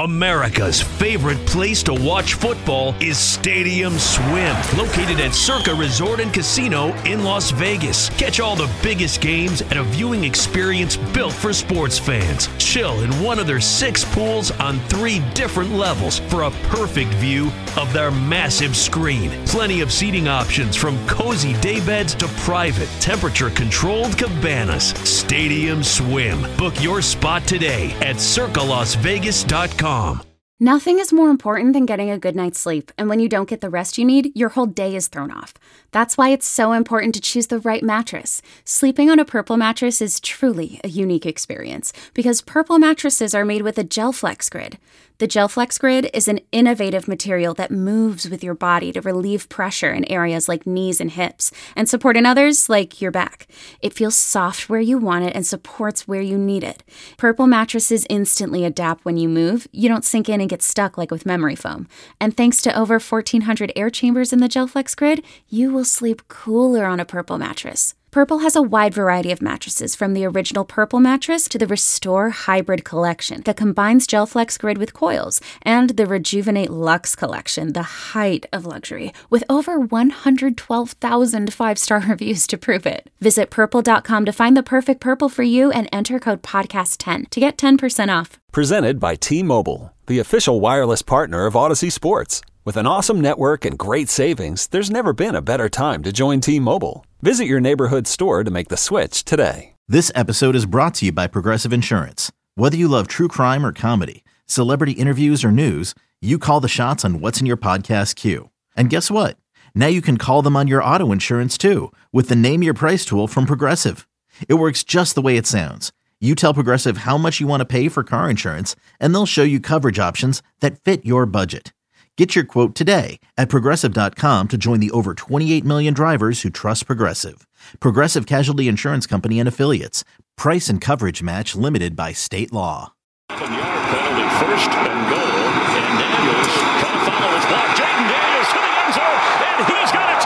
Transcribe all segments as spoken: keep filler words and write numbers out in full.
America's favorite place to watch football is Stadium Swim, located at Circa Resort and Casino in Las Vegas. Catch all the biggest games at a viewing experience built for sports fans. Chill in one of their six pools on three different levels for a perfect view of their massive screen. Plenty of seating options from cozy daybeds to private, temperature-controlled cabanas. Stadium Swim. Book your spot today at circa las vegas dot com. Nothing is more important than getting a good night's sleep, and when you don't get the rest you need, your whole day is thrown off. That's why it's so important to choose the right mattress. Sleeping on a Purple mattress is truly a unique experience, because Purple mattresses are made with a GelFlex Grid. The GelFlex Grid is an innovative material that moves with your body to relieve pressure in areas like knees and hips, and support in others like your back. It feels soft where you want it and supports where you need it. Purple mattresses instantly adapt when you move. You don't sink in and get stuck like with memory foam. And thanks to over fourteen hundred air chambers in the GelFlex Grid, you will sleep cooler on a Purple mattress. Purple has a wide variety of mattresses, from the original Purple mattress to the Restore Hybrid collection that combines GelFlex Grid with coils, and the Rejuvenate Luxe collection, the height of luxury, with over one hundred twelve thousand five-star reviews to prove it. Visit purple dot com to find the perfect Purple for you and enter code podcast ten to get ten percent off. Presented by T-Mobile, the official wireless partner of Odyssey Sports. With an awesome network and great savings, there's never been a better time to join T-Mobile. Visit your neighborhood store to make the switch today. This episode is brought to you by Progressive Insurance. Whether you love true crime or comedy, celebrity interviews or news, you call the shots on what's in your podcast queue. And guess what? Now you can call them on your auto insurance too, with the Name Your Price tool from Progressive. It works just the way it sounds. You tell Progressive how much you want to pay for car insurance, and they'll show you coverage options that fit your budget. Get your quote today at progressive dot com to join the over twenty-eight million drivers who trust Progressive. Progressive Casualty Insurance Company and Affiliates. Price and coverage match limited by state law. Yard penalty, first and goal, and Daniels trying to follow his block. Jaden Daniels to the end zone, and he's got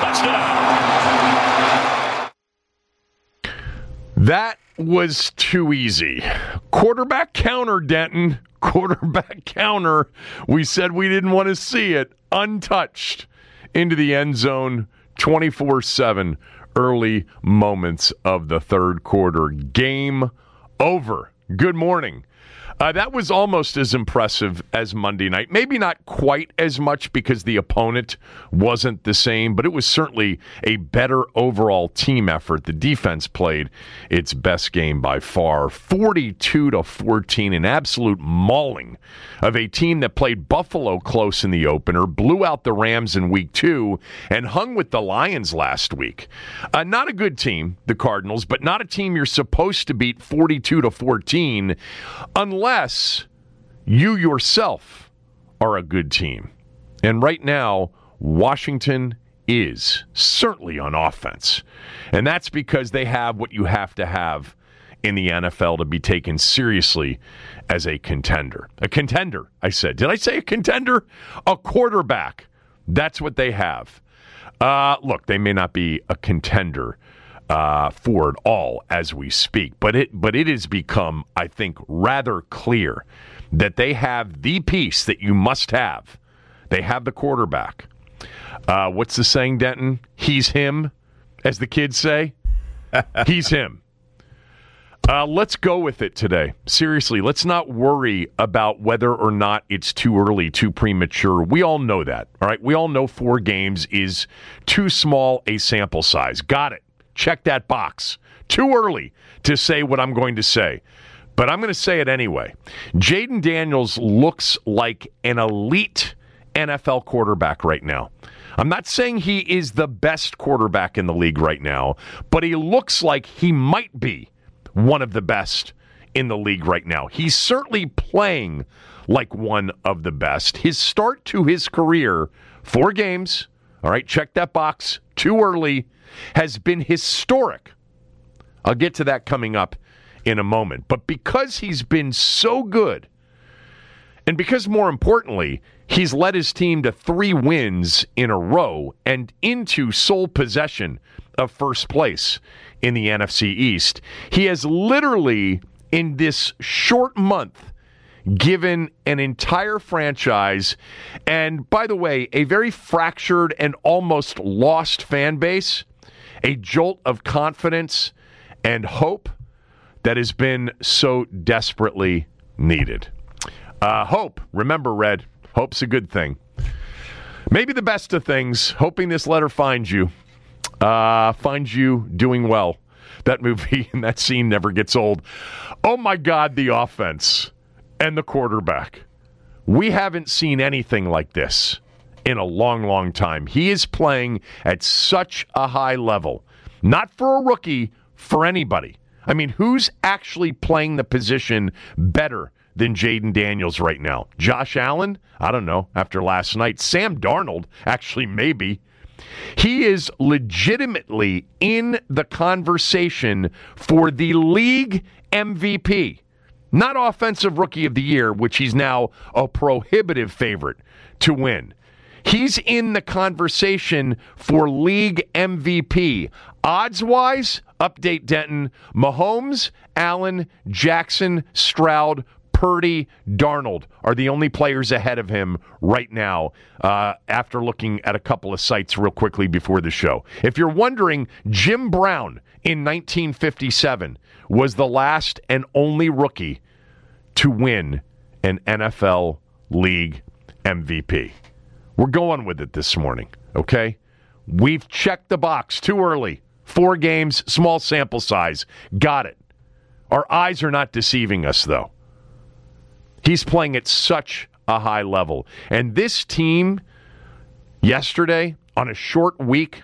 a touchdown. That was too easy. Quarterback counter, Denton. Quarterback counter. We said we didn't want to see it. Untouched into the end zone, twenty-four seven, early moments of the third quarter. Game over. Good morning. Uh, that was almost as impressive as Monday night. Maybe not quite as much because the opponent wasn't the same, but it was certainly a better overall team effort. The defense played its best game by far. forty-two to fourteen, an absolute mauling of a team that played Buffalo close in the opener, blew out the Rams in week two, and hung with the Lions last week. Uh, not a good team, the Cardinals, but not a team you're supposed to beat forty-two to fourteen unless Unless you yourself are a good team. And right now, Washington is certainly on offense. And that's because they have what you have to have in the N F L to be taken seriously as a contender. A contender, I said. Did I say a contender? A quarterback. That's what they have. Uh, look, they may not be a contender Uh, for it all as we speak. But it but it has become, I think, rather clear that they have the piece that you must have. They have the quarterback. Uh, what's the saying, Denton? He's him, as the kids say. He's him. Uh, let's go with it today. Seriously, let's not worry about whether or not it's too early, too premature. We all know that, all right? We all know four games is too small a sample size. Got it. Check that box. Too early to say what I'm going to say, but I'm going to say it anyway. Jaden Daniels looks like an elite N F L quarterback right now. I'm not saying he is the best quarterback in the league right now, but he looks like he might be one of the best in the league right now. He's certainly playing like one of the best. His start to his career, four games, all right, check that box, too early, has been historic. I'll get to that coming up in a moment. But because he's been so good, and because more importantly, he's led his team to three wins in a row and into sole possession of first place in the N F C East, he has literally, in this short month, given an entire franchise, and by the way, a very fractured and almost lost fan base, a jolt of confidence and hope that has been so desperately needed. Uh, hope, remember, Red, hope's a good thing. Maybe the best of things, hoping this letter finds you, uh, finds you doing well. That movie and that scene never gets old. Oh my God, the offense and the quarterback. We haven't seen anything like this in a long, long time. He is playing at such a high level. Not for a rookie, for anybody. I mean, who's actually playing the position better than Jayden Daniels right now? Josh Allen? I don't know, after last night. Sam Darnold? Actually, maybe. He is legitimately in the conversation for the league M V P. Not Offensive Rookie of the Year, which he's now a prohibitive favorite to win. He's in the conversation for league M V P. Odds-wise, update Denton, Mahomes, Allen, Jackson, Stroud, Purdy, Darnold are the only players ahead of him right now uh, after looking at a couple of sites real quickly before the show. If you're wondering, Jim Brown in nineteen fifty-seven was the last and only rookie to win an N F L League M V P. We're going with it this morning, okay? We've checked the box too early. Four games, small sample size. Got it. Our eyes are not deceiving us, though. He's playing at such a high level. And this team yesterday, on a short week,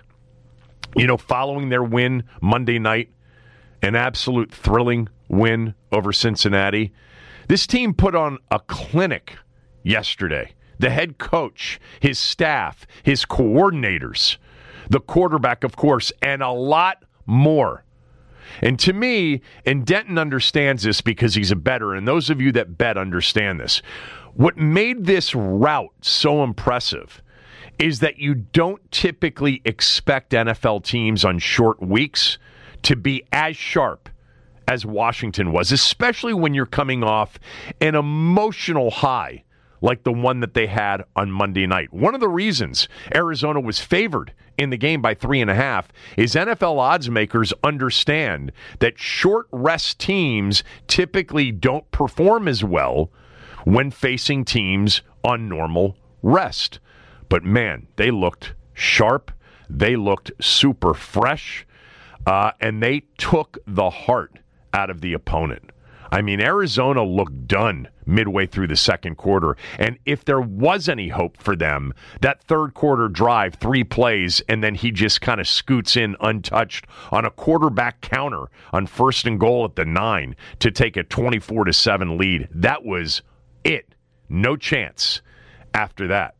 you know, following their win Monday night, an absolute thrilling win over Cincinnati, this team put on a clinic yesterday. The head coach, his staff, his coordinators, the quarterback, of course, and a lot more. And to me, and Denton understands this because he's a bettor, and those of you that bet understand this, what made this route so impressive is that you don't typically expect N F L teams on short weeks to be as sharp as Washington was, especially when you're coming off an emotional high like the one that they had on Monday night. One of the reasons Arizona was favored in the game by three and a half is N F L odds makers understand that short rest teams typically don't perform as well when facing teams on normal rest. But man, they looked sharp. They looked super fresh. Uh, and they took the heart out of the opponent. I mean, Arizona looked done midway through the second quarter. And if there was any hope for them, that third quarter drive, three plays, and then he just kind of scoots in untouched on a quarterback counter on first and goal at the nine to take a twenty-four to seven lead. That was it. No chance after that.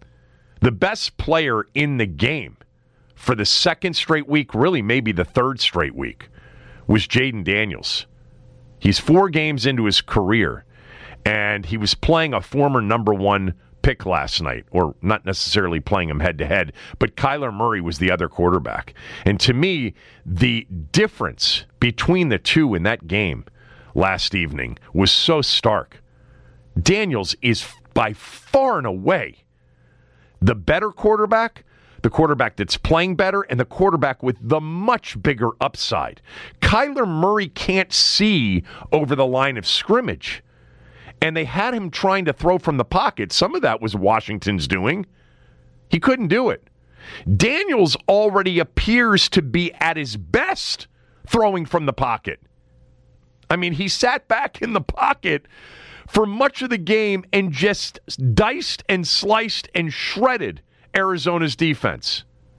The best player in the game for the second straight week, really maybe the third straight week, was Jayden Daniels. He's four games into his career, and he was playing a former number one pick last night, or not necessarily playing him head-to-head, but Kyler Murray was the other quarterback. And to me, the difference between the two in that game last evening was so stark. Daniels is by far and away the better quarterback, the quarterback that's playing better, and the quarterback with the much bigger upside. Kyler Murray can't see over the line of scrimmage, and they had him trying to throw from the pocket. Some of that was Washington's doing. He couldn't do it. Daniels already appears to be at his best throwing from the pocket. I mean, he sat back in the pocket for much of the game and just diced and sliced and shredded Arizona's defense.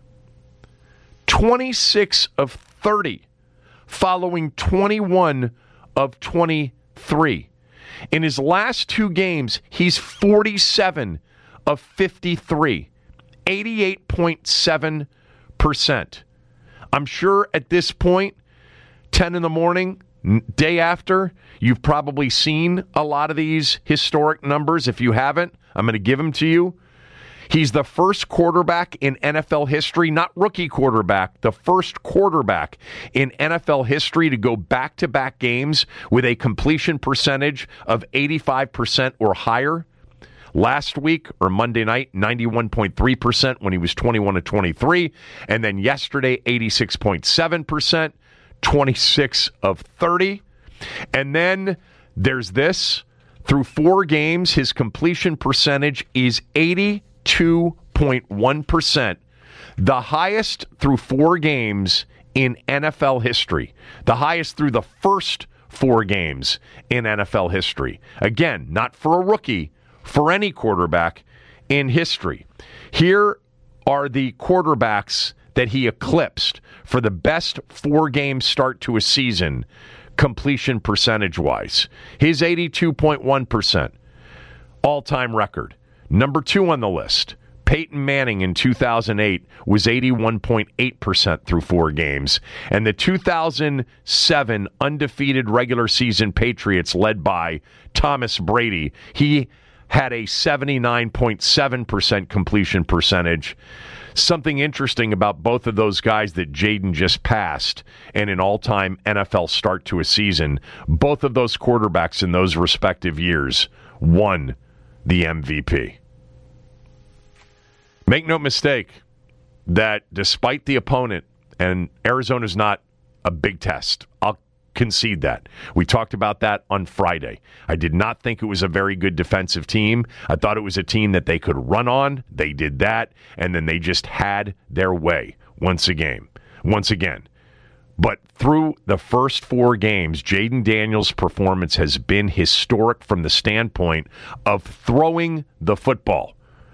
twenty-six of thirty, following twenty-one of twenty-three. In his last two games, he's forty-seven of fifty-three, eighty-eight point seven percent. I'm sure at this point, ten in the morning, day after, you've probably seen a lot of these historic numbers. If you haven't, I'm going to give them to you. He's the first quarterback in N F L history, not rookie quarterback, the first quarterback in N F L history to go back-to-back games with a completion percentage of eighty-five percent or higher. Last week, or Monday night, ninety-one point three percent when he was twenty-one to twenty-three. And then yesterday, eighty-six point seven percent, twenty-six of thirty. And then there's this. Through four games, his completion percentage is eighty-two point one percent, the highest through four games in N F L history, the highest through the first four games in N F L history. Again, not for a rookie, for any quarterback in history. Here are the quarterbacks that he eclipsed for the best four-game start to a season, completion percentage-wise. His eighty-two point one percent, all-time record. Number two on the list, Peyton Manning in two thousand eight was eighty-one point eight percent through four games. And the two thousand seven undefeated regular season Patriots led by Thomas Brady, he had a seventy-nine point seven percent completion percentage. Something interesting about both of those guys that Jaden just passed and an all-time N F L start to a season, both of those quarterbacks in those respective years won the M V P. Make no mistake that despite the opponent, and Arizona's not a big test, I'll concede that. We talked about that on Friday. I did not think it was a very good defensive team. I thought it was a team that they could run on. They did that, and then they just had their way once again. Once again. But through the first four games, Jaden Daniels' performance has been historic from the standpoint of throwing the football.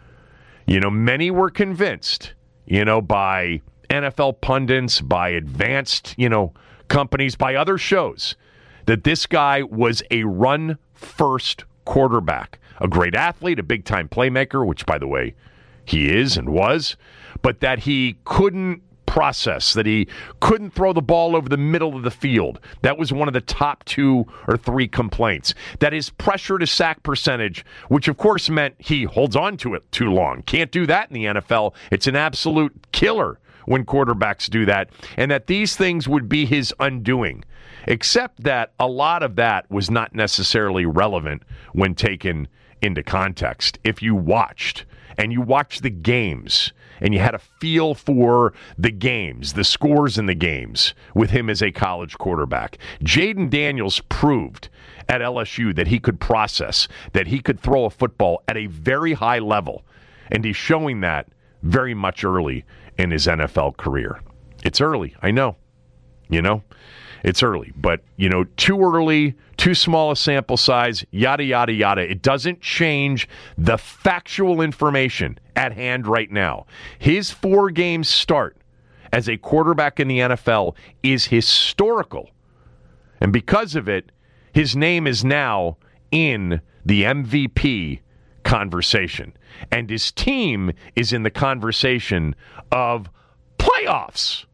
You know, many were convinced, you know, by N F L pundits, by advanced, you know, companies, by other shows, that this guy was a run-first quarterback. A great athlete, a big-time playmaker, which, by the way, he is and was, but that he couldn't process, that he couldn't throw the ball over the middle of the field. That was one of the top two or three complaints. That his pressure to sack percentage, which of course meant he holds on to it too long. Can't do that in the N F L. It's an absolute killer when quarterbacks do that, and that these things would be his undoing, except that a lot of that was not necessarily relevant when taken into context. If you watched, and you watched the games, and you had a feel for the games, the scores in the games with him as a college quarterback, Jaden Daniels proved at L S U that he could process, that he could throw a football at a very high level, and he's showing that very much early in his N F L career. It's early, I know. You know, it's early. But, you know, too early, too small a sample size, yada, yada, yada. It doesn't change the factual information at hand right now. His four-game start as a quarterback in the N F L is historical. And because of it, his name is now in the M V P conversation. And his team is in the conversation of playoffs.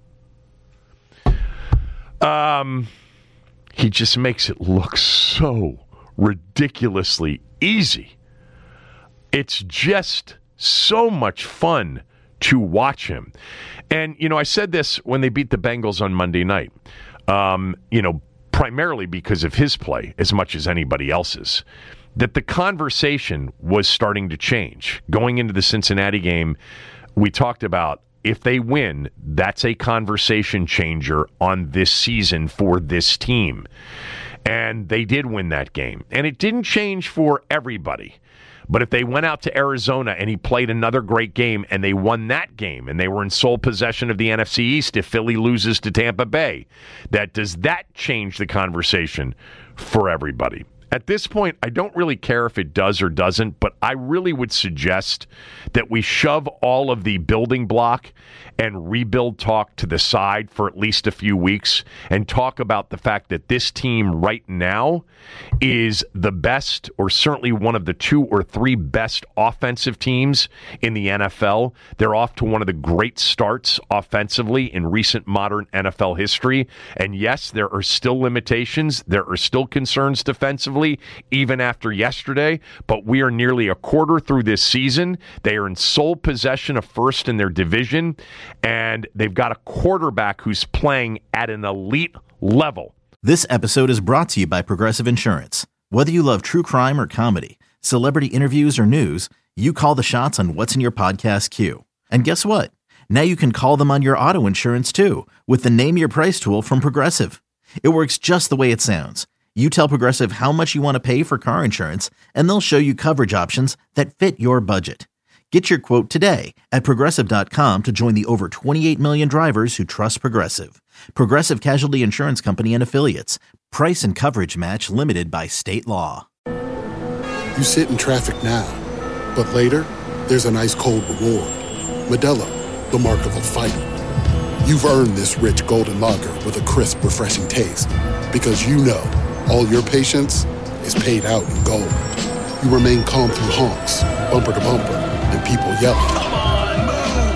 Um, he just makes it look so ridiculously easy. It's just so much fun to watch him. And, you know, I said this when they beat the Bengals on Monday night, um, you know, primarily because of his play as much as anybody else's, that the conversation was starting to change. Going into the Cincinnati game, we talked about if they win, that's a conversation changer on this season for this team. And they did win that game. And it didn't change for everybody. But if they went out to Arizona and he played another great game and they won that game and they were in sole possession of the N F C East if Philly loses to Tampa Bay, that does that change the conversation for everybody? At this point, I don't really care if it does or doesn't, but I really would suggest that we shove all of the building block and rebuild talk to the side for at least a few weeks and talk about the fact that this team right now is the best, or certainly one of the two or three best offensive teams in the N F L. They're off to one of the great starts offensively in recent modern N F L history. And yes, there are still limitations. There are still concerns defensively. early, even after yesterday, but we are nearly a quarter through this season. They are in sole possession of first in their division, and they've got a quarterback who's playing at an elite level. This episode is brought to you by Progressive Insurance. Whether you love true crime or comedy, celebrity interviews or news, you call the shots on what's in your podcast queue. And guess what? Now you can call them on your auto insurance too with the Name Your Price tool from Progressive. It works just the way it sounds. You tell Progressive how much you want to pay for car insurance, and they'll show you coverage options that fit your budget. Get your quote today at Progressive dot com to join the over twenty-eight million drivers who trust Progressive. Progressive Casualty Insurance Company and Affiliates. Price and coverage match limited by state law. You sit in traffic now, but later, there's an ice-cold reward. Modelo, the mark of a fighter. You've earned this rich golden lager with a crisp, refreshing taste. Because you know, all your patience is paid out in gold. You remain calm through honks, bumper to bumper, and people yelling. Come on,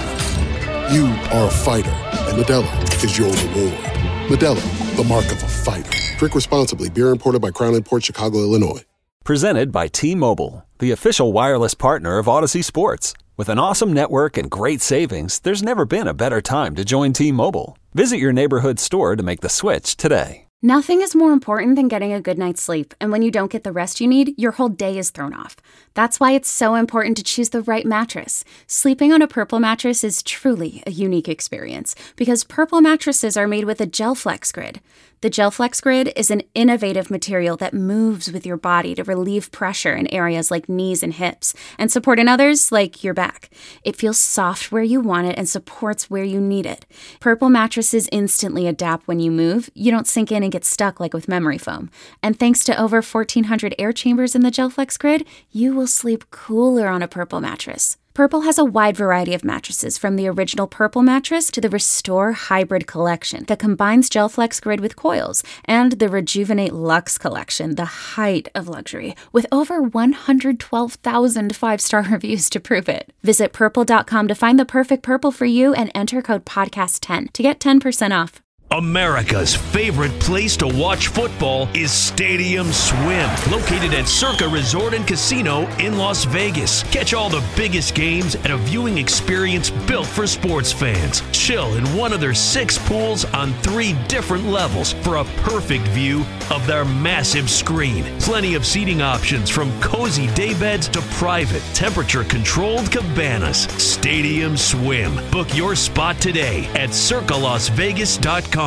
move! You are a fighter, and Modelo is your reward. Modelo, the mark of a fighter. Drink responsibly. Beer imported by Crown Imports, Chicago, Illinois. Presented by T-Mobile, the official wireless partner of Odyssey Sports. With an awesome network and great savings, there's never been a better time to join T-Mobile. Visit your neighborhood store to make the switch today. Nothing is more important than getting a good night's sleep, and when you don't get the rest you need, your whole day is thrown off. That's why it's so important to choose the right mattress. Sleeping on a Purple mattress is truly a unique experience, because Purple mattresses are made with a GelFlex Grid. The GelFlex Grid is an innovative material that moves with your body to relieve pressure in areas like knees and hips, and support in others like your back. It feels soft where you want it and supports where you need it. Purple mattresses instantly adapt when you move. You don't sink in and get stuck like with memory foam. And thanks to over fourteen hundred air chambers in the GelFlex Grid, you will sleep cooler on a Purple mattress. Purple has a wide variety of mattresses, from the original Purple mattress to the Restore Hybrid collection that combines GelFlex Grid with coils, and the Rejuvenate Luxe collection, the height of luxury, with over one hundred twelve thousand five-star reviews to prove it. Visit purple dot com to find the perfect Purple for you and enter code podcast ten to get ten percent off. America's favorite place to watch football is Stadium Swim, located at Circa Resort and Casino in Las Vegas. Catch all the biggest games at a viewing experience built for sports fans. Chill in one of their six pools on three different levels for a perfect view of their massive screen. Plenty of seating options, from cozy daybeds to private, temperature-controlled cabanas. Stadium Swim. Book your spot today at circa las vegas dot com.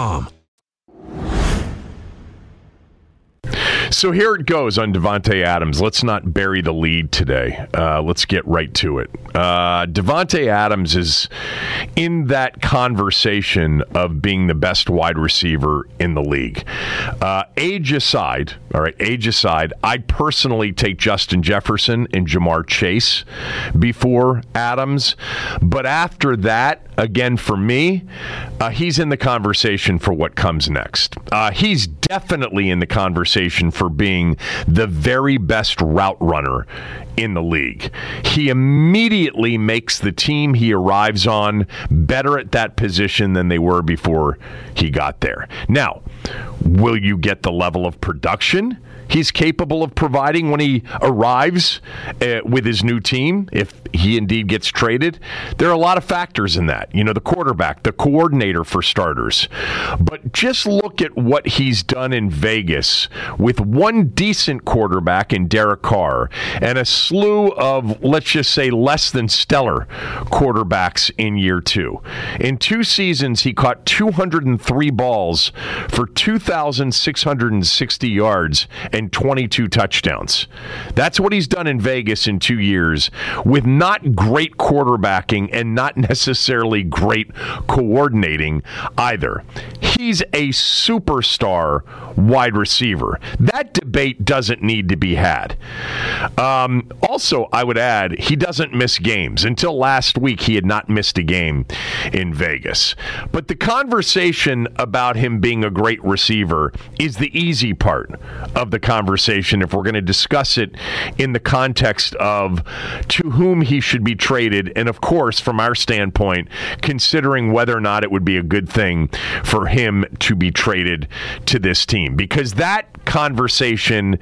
So here it goes on Davante Adams. Let's not bury the lead today. Uh, let's get right to it. Uh, Davante Adams is in that conversation of being the best wide receiver in the league. Uh, age aside, all right, age aside, I'd personally take Justin Jefferson and Jamar Chase before Adams. But after that, again, for me, uh, he's in the conversation for what comes next. Uh, he's definitely in the conversation for being the very best route runner in the league. He immediately makes the team he arrives on better at that position than they were before he got there. Now, will you get the level of production he's capable of providing when he arrives uh, with his new team, if he indeed gets traded? There are a lot of factors in that. You know, the quarterback, the coordinator for starters. But just look at what he's done in Vegas with one decent quarterback in Derek Carr and a slew of, let's just say, less than stellar quarterbacks in year two. In two seasons, he caught two hundred three balls for two thousand six hundred sixty yards and twenty-two touchdowns. That's what he's done in Vegas in two years with not great quarterbacking and not necessarily great coordinating either. He's a superstar wide receiver. That debate doesn't need to be had. Um, also, I would add, he doesn't miss games. Until last week, he had not missed a game in Vegas. But the conversation about him being a great receiver is the easy part of the conversation. conversation if we're going to discuss it in the context of to whom he should be traded. And of course, from our standpoint, considering whether or not it would be a good thing for him to be traded to this team, because that conversation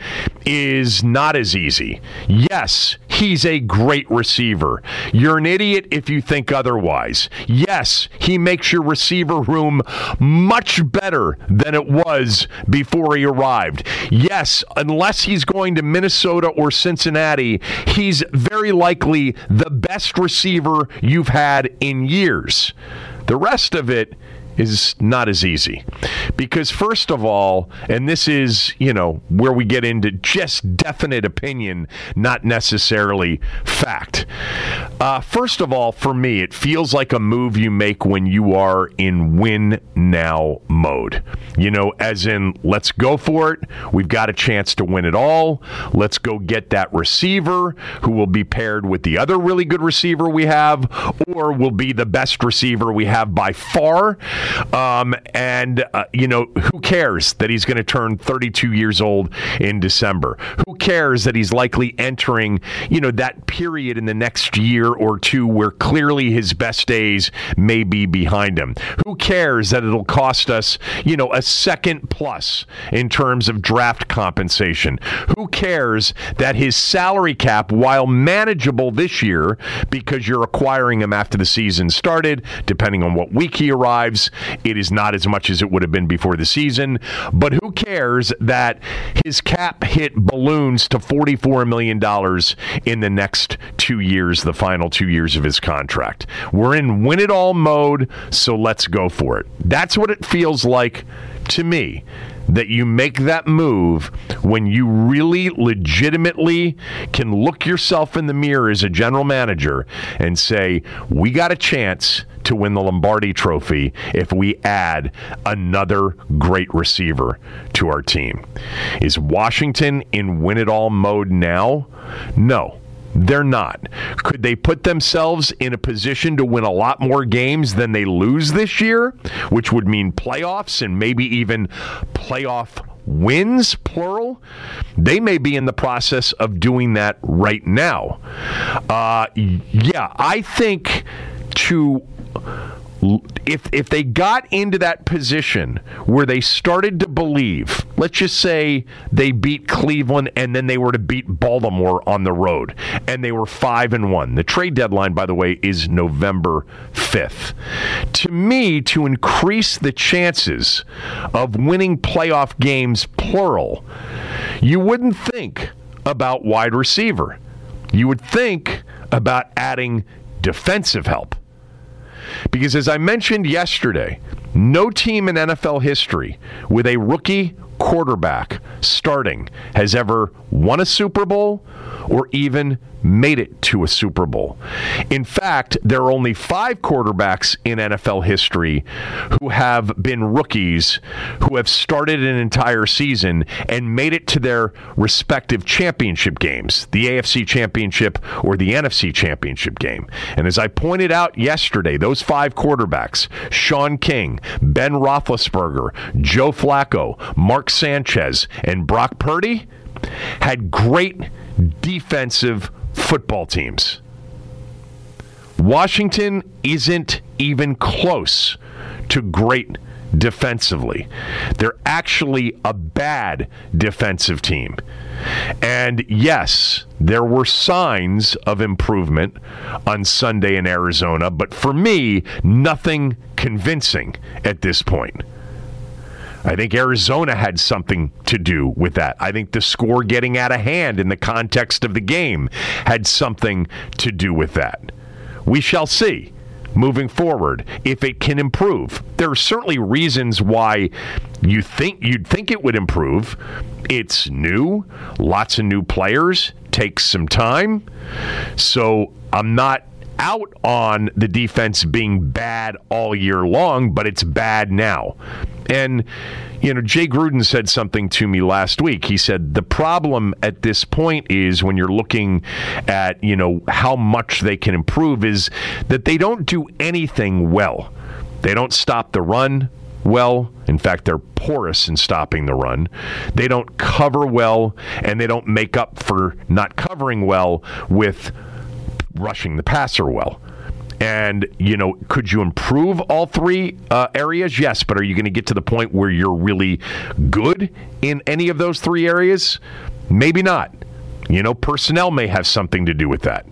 is not as easy. Yes, he's a great receiver. You're an idiot if you think otherwise. Yes, he makes your receiver room much better than it was before he arrived. Yes, unless he's going to Minnesota or Cincinnati, he's very likely the best receiver you've had in years. The rest of it is not as easy. Because first of all, and this is, you know, where we get into just definite opinion, not necessarily fact. Uh, first of all, for me, it feels like a move you make when you are in win now mode. You know, as in, let's go for it. We've got a chance to win it all. Let's go get that receiver who will be paired with the other really good receiver we have, or will be the best receiver we have by far. Um, and, uh, you know, who cares that he's going to turn thirty-two years old in December? Who cares that he's likely entering, you know, that period in the next year or two where clearly his best days may be behind him? Who cares that it'll cost us, you know, a second plus in terms of draft compensation? Who cares that his salary cap, while manageable this year, because you're acquiring him after the season started, depending on what week he arrives, it is not as much as it would have been before the season. But who cares that his cap hit balloons to forty-four million dollars in the next two years, the final two years of his contract? We're in win-it-all mode, so let's go for it. That's what it feels like to me, that you make that move when you really legitimately can look yourself in the mirror as a general manager and say, we got a chance to win the Lombardi Trophy if we add another great receiver to our team. Is Washington in win-it-all mode now? No. They're not. Could they put themselves in a position to win a lot more games than they lose this year, which would mean playoffs and maybe even playoff wins, plural? They may be in the process of doing that right now. Uh, yeah, I think to... If if they got into that position where they started to believe, let's just say they beat Cleveland and then they were to beat Baltimore on the road, and they were five and one. The trade deadline, by the way, is November fifth. To me, to increase the chances of winning playoff games, plural, you wouldn't think about wide receiver. You would think about adding defensive help. Because as I mentioned yesterday, no team in N F L history with a rookie quarterback starting has ever won a Super Bowl or even made it to a Super Bowl. In fact, there are only five quarterbacks in N F L history who have been rookies who have started an entire season and made it to their respective championship games, the A F C Championship or the N F C Championship game. And as I pointed out yesterday, those five quarterbacks, Sean King, Ben Roethlisberger, Joe Flacco, Mark Sanchez, and Brock Purdy, had great defensive football teams. Washington isn't even close to great defensively. They're actually a bad defensive team. And yes, there were signs of improvement on Sunday in Arizona, but for me, nothing convincing at this point. I think Arizona had something to do with that. I think the score getting out of hand in the context of the game had something to do with that. We shall see moving forward if it can improve. There are certainly reasons why you think you'd think it would improve. It's new, lots of new players, takes some time. So I'm not out on the defense being bad all year long, but it's bad now. And, you know, Jay Gruden said something to me last week. He said the problem at this point is when you're looking at, you know, how much they can improve is that they don't do anything well. They don't stop the run. well. In fact, they're porous in stopping the run. They don't cover well, and they don't make up for not covering well with rushing the passer well. And, you know, could you improve all three uh, areas? Yes, but are you going to get to the point where you're really good in any of those three areas? Maybe not. You know, personnel may have something to do with that.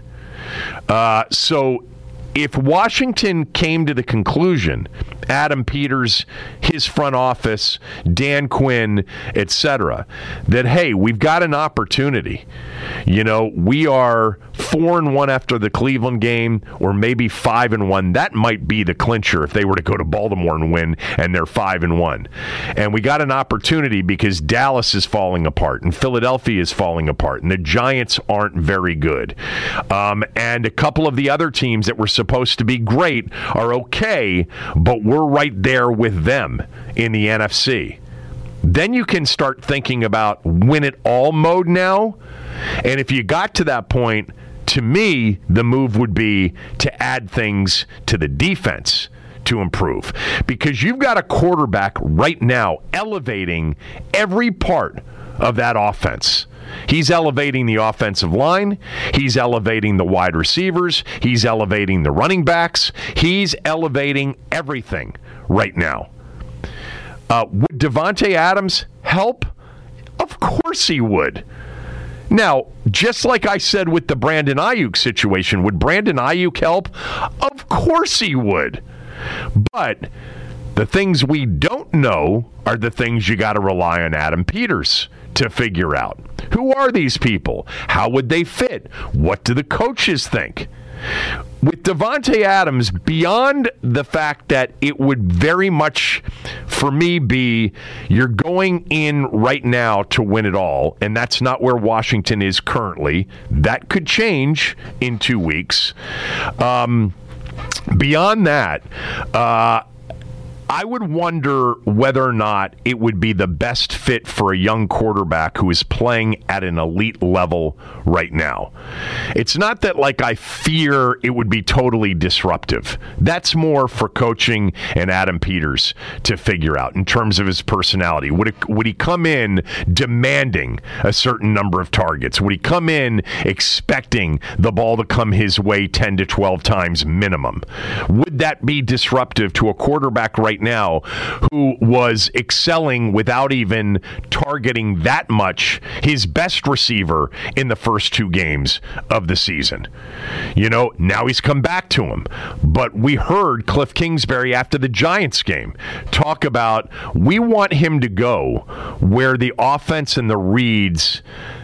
Uh, so if Washington came to the conclusion, Adam Peters, his front office, Dan Quinn, et cetera, that, hey, we've got an opportunity. You know, we are four and one after the Cleveland game, or maybe five and one. That might be the clincher if they were to go to Baltimore and win, and they're five and one. And we got an opportunity because Dallas is falling apart, and Philadelphia is falling apart, and the Giants aren't very good. Um, and a couple of the other teams that were supposed to be great are okay, but we're right there with them in the N F C. Then you can start thinking about win it all mode now. And if you got to that point, to me, the move would be to add things to the defense to improve. Because you've got a quarterback right now elevating every part of that offense. He's elevating the offensive line. He's elevating the wide receivers. He's elevating the running backs. He's elevating everything right now. Uh, would Davante Adams help? Of course he would. Now, just like I said with the Brandon Ayuk situation, would Brandon Ayuk help? Of course he would. But the things we don't know are the things you got to rely on Adam Peters to figure out. Who are these people? How would they fit? What do the coaches think? With Davante Adams, beyond the fact that it would very much, for me, be you're going in right now to win it all, and that's not where Washington is currently. That could change in two weeks. Um, beyond that, uh, I would wonder whether or not it would be the best fit for a young quarterback who is playing at an elite level right now. It's not that, like, I fear it would be totally disruptive. That's more for coaching and Adam Peters to figure out in terms of his personality. Would it, would he come in demanding a certain number of targets? Would he come in expecting the ball to come his way ten to twelve times minimum? Would that be disruptive to a quarterback right now who was excelling without even targeting that much his best receiver in the first two games of the season? You know, now he's come back to him. But we heard Cliff Kingsbury after the Giants game talk about, we want him to go where the offense and the reads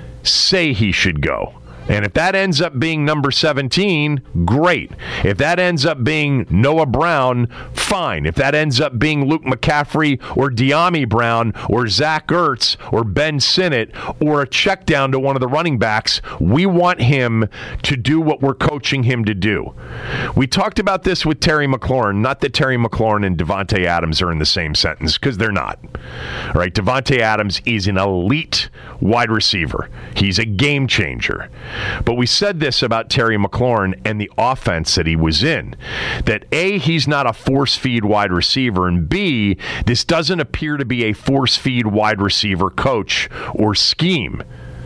say he should go. And if that ends up being number seventeen, great. If that ends up being Noah Brown, fine. If that ends up being Luke McCaffrey or De'Ami Brown or Zach Ertz or Ben Sinnott or a check down to one of the running backs, we want him to do what we're coaching him to do. We talked about this with Terry McLaurin. Not that Terry McLaurin and Davante Adams are in the same sentence, because they're not. All right, Davante Adams is an elite wide receiver. He's a game changer. But we said this about Terry McLaurin and the offense that he was in, that A, he's not a force-feed wide receiver, and B, this doesn't appear to be a force-feed wide receiver coach or scheme.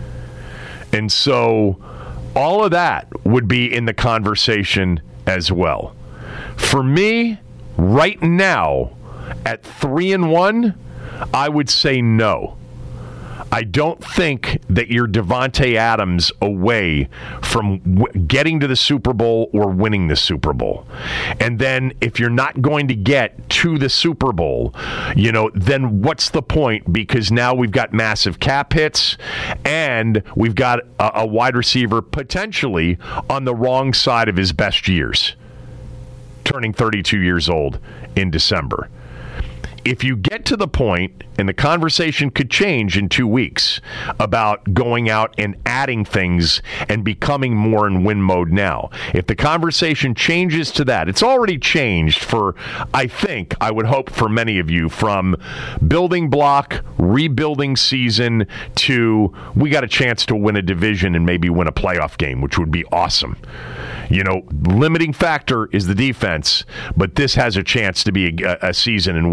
And so all of that would be in the conversation as well. For me, right now, at three and one, I would say no. I don't think that you're Davante Adams away from w- getting to the Super Bowl or winning the Super Bowl. And then if you're not going to get to the Super Bowl, you know, then what's the point? Because now we've got massive cap hits and we've got a, a wide receiver potentially on the wrong side of his best years, turning thirty-two years old in December. If you get to the point, and the conversation could change in two weeks about going out and adding things and becoming more in win mode now. If the conversation changes to that, it's already changed for, I think, I would hope for many of you, from building block, rebuilding season to we got a chance to win a division and maybe win a playoff game, which would be awesome. You know, limiting factor is the defense, but this has a chance to be a, a season in which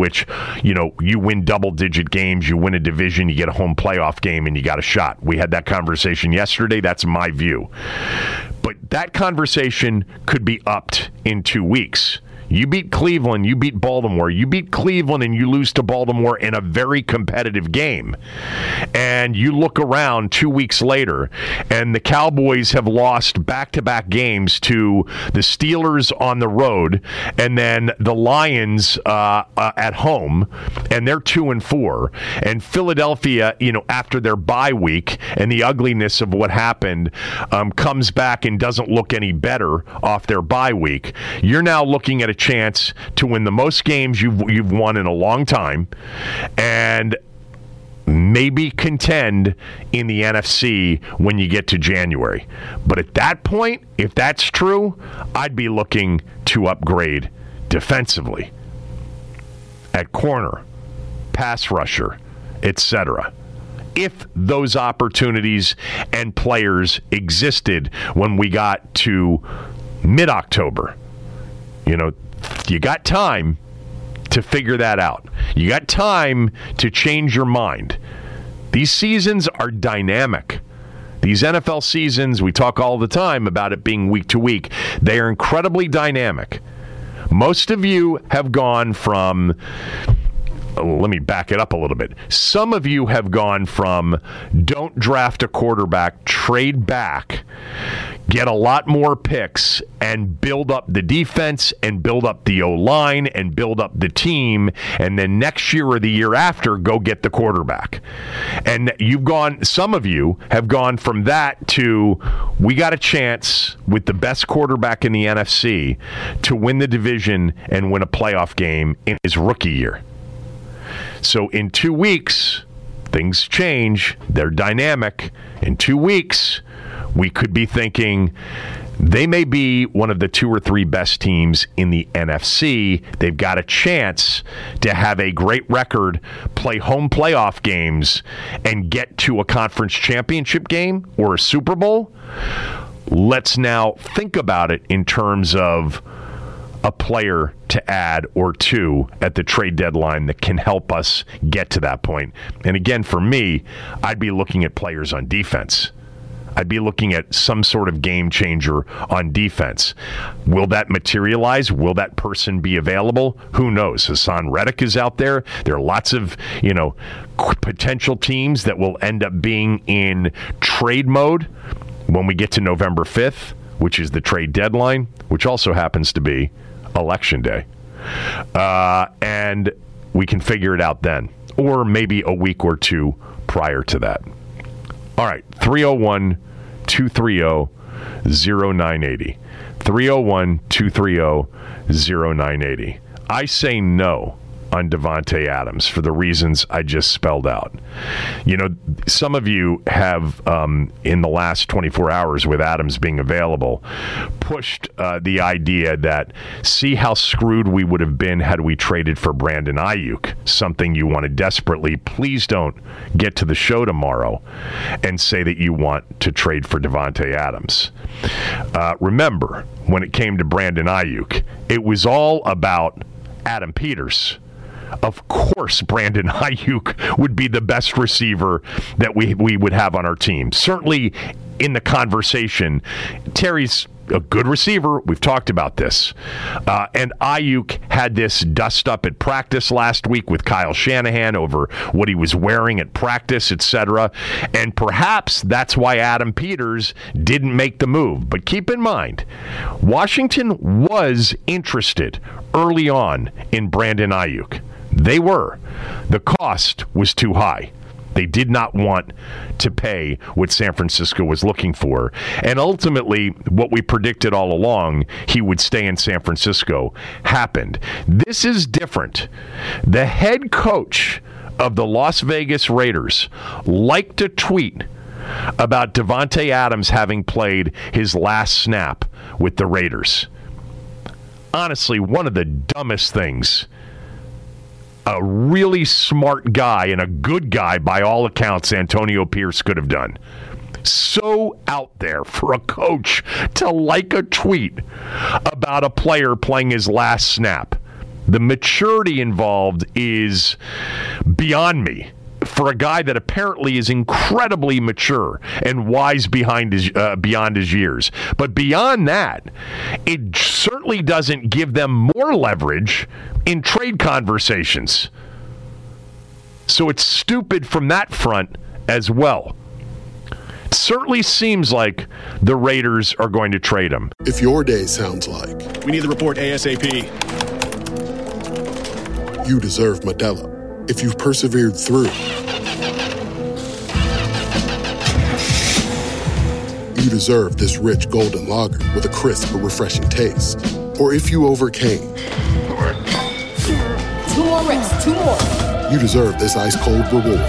you know, you win double-digit games, you win a division, you get a home playoff game, and you got a shot. We had that conversation yesterday. That's my view. But that conversation could be upped in two weeks. You beat Cleveland, you beat Baltimore, you beat Cleveland and you lose to Baltimore in a very competitive game. And you look around two weeks later and the Cowboys have lost back-to-back games to the Steelers on the road and then the Lions uh, uh, at home, and they're two and four. And Philadelphia, you know, after their bye week and the ugliness of what happened, um, comes back and doesn't look any better off their bye week. You're now looking at a chance to win the most games you've you've won in a long time and maybe contend in the N F C when you get to January. But at that point, if that's true, I'd be looking to upgrade defensively at corner, pass rusher, et cetera. If those opportunities and players existed when we got to mid-October. You know, you got time to figure that out. You got time to change your mind. These seasons are dynamic. These N F L seasons, we talk all the time about it being week to week. They are incredibly dynamic. Most of you have gone from, let me back it up a little bit. Some of you have gone from don't draft a quarterback, trade back, get a lot more picks, and build up the defense and build up the O-line and build up the team, and then next year or the year after, go get the quarterback. And you've gone, some of you have gone from that to, we got a chance with the best quarterback in the N F C to win the division and win a playoff game in his rookie year. So in two weeks, things change. They're dynamic. In two weeks, we could be thinking they may be one of the two or three best teams in the N F C. They've got a chance to have a great record, play home playoff games, and get to a conference championship game or a Super Bowl. Let's now think about it in terms of a player to add or two at the trade deadline that can help us get to that point. And again, for me, I'd be looking at players on defense. I'd be looking at some sort of game changer on defense. Will that materialize? Will that person be available? Who knows? Hassan Reddick is out there. There are lots of, you know, potential teams that will end up being in trade mode when we get to November fifth, which is the trade deadline, which also happens to be Election Day. Uh, and we can figure it out then. Or maybe a week or two prior to that. All right, three oh one, two three oh, oh nine eight oh. three oh one, two three oh, oh nine eight oh. I say no on Davante Adams for the reasons I just spelled out. You know, some of you have, um, in the last twenty-four hours with Adams being available, pushed uh, the idea that see how screwed we would have been had we traded for Brandon Ayuk, something you wanted desperately. Please don't get to the show tomorrow and say that you want to trade for Davante Adams. Uh, remember, when it came to Brandon Ayuk, it was all about Adam Peters. Of course, Brandon Ayuk would be the best receiver that we, we would have on our team. Certainly in the conversation, Terry's a good receiver. We've talked about this. Uh, and Ayuk had this dust up at practice last week with Kyle Shanahan over what he was wearing at practice, et cetera. And perhaps that's why Adam Peters didn't make the move. But keep in mind, Washington was interested early on in Brandon Ayuk. They were. The cost was too high. They did not want to pay what San Francisco was looking for. And ultimately, what we predicted all along, he would stay in San Francisco, happened. This is different. The head coach of the Las Vegas Raiders liked to tweet about Davante Adams having played his last snap with the Raiders. Honestly, one of the dumbest things a really smart guy and a good guy, by all accounts, Antonio Pierce could have done. So out there for a coach to like a tweet about a player playing his last snap. The maturity involved is beyond me for a guy that apparently is incredibly mature and wise behind his uh, beyond his years. But beyond that, it certainly doesn't give them more leverage in trade conversations. So it's stupid from that front as well. It certainly seems like the Raiders are going to trade him. If your day sounds like we need the report ASAP, you deserve Modelo. If you've persevered through, you deserve this rich golden lager with a crisp but refreshing taste. Or if you overcame, two more reps, two more. You deserve this ice cold reward.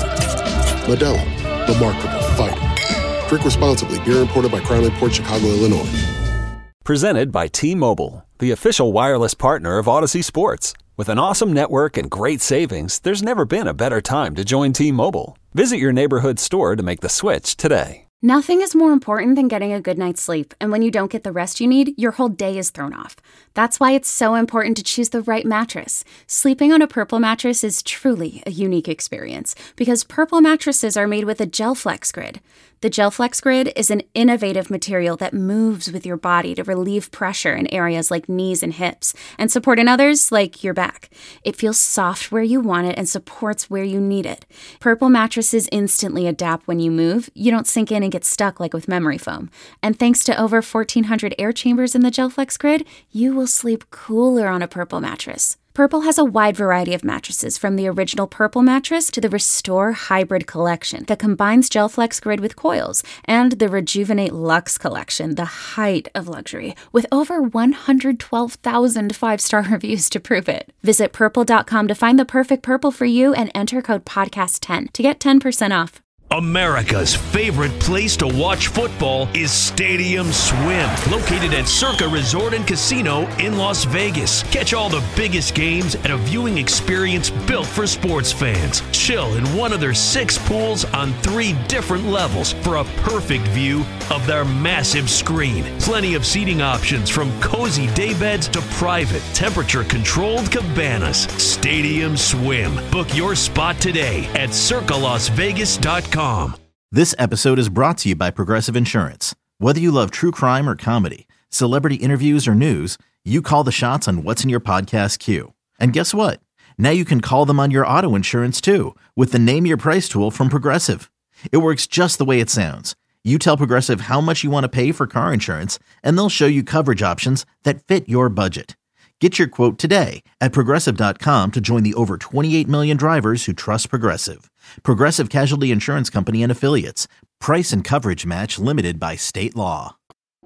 Modelo, the mark of a fighter. Drink responsibly. Beer imported by Crown Imports, Chicago, Illinois. Presented by T-Mobile, the official wireless partner of Odyssey Sports. With an awesome network and great savings, there's never been a better time to join T-Mobile. Visit your neighborhood store to make the switch today. Nothing is more important than getting a good night's sleep, and when you don't get the rest you need, your whole day is thrown off. That's why it's so important to choose the right mattress. Sleeping on a Purple mattress is truly a unique experience, because Purple mattresses are made with a GelFlex Grid. The GelFlex Grid is an innovative material that moves with your body to relieve pressure in areas like knees and hips, and support in others like your back. It feels soft where you want it and supports where you need it. Purple mattresses instantly adapt when you move. You don't sink in and get stuck like with memory foam. And thanks to over fourteen hundred air chambers in the GelFlex Grid, you will sleep cooler on a Purple mattress. Purple has a wide variety of mattresses, from the original Purple mattress to the Restore Hybrid collection that combines GelFlex Grid with coils, and the Rejuvenate Luxe collection, the height of luxury, with over one hundred twelve thousand five-star reviews to prove it. Visit purple dot com to find the perfect Purple for you and enter code podcast ten to get ten percent off. America's favorite place to watch football is Stadium Swim, located at Circa Resort and Casino in Las Vegas. Catch all the biggest games at a viewing experience built for sports fans. Chill in one of their six pools on three different levels for a perfect view of their massive screen. Plenty of seating options, from cozy daybeds to private, temperature-controlled cabanas. Stadium Swim. Book your spot today at circa las vegas dot com. This episode is brought to you by Progressive Insurance. Whether you love true crime or comedy, celebrity interviews or news, you call the shots on what's in your podcast queue. And guess what? Now you can call them on your auto insurance too, with the Name Your Price tool from Progressive. It works just the way it sounds. You tell Progressive how much you want to pay for car insurance, and they'll show you coverage options that fit your budget. Get your quote today at progressive dot com to join the over twenty-eight million drivers who trust Progressive. Progressive Casualty Insurance Company and Affiliates. Price and coverage match limited by state law.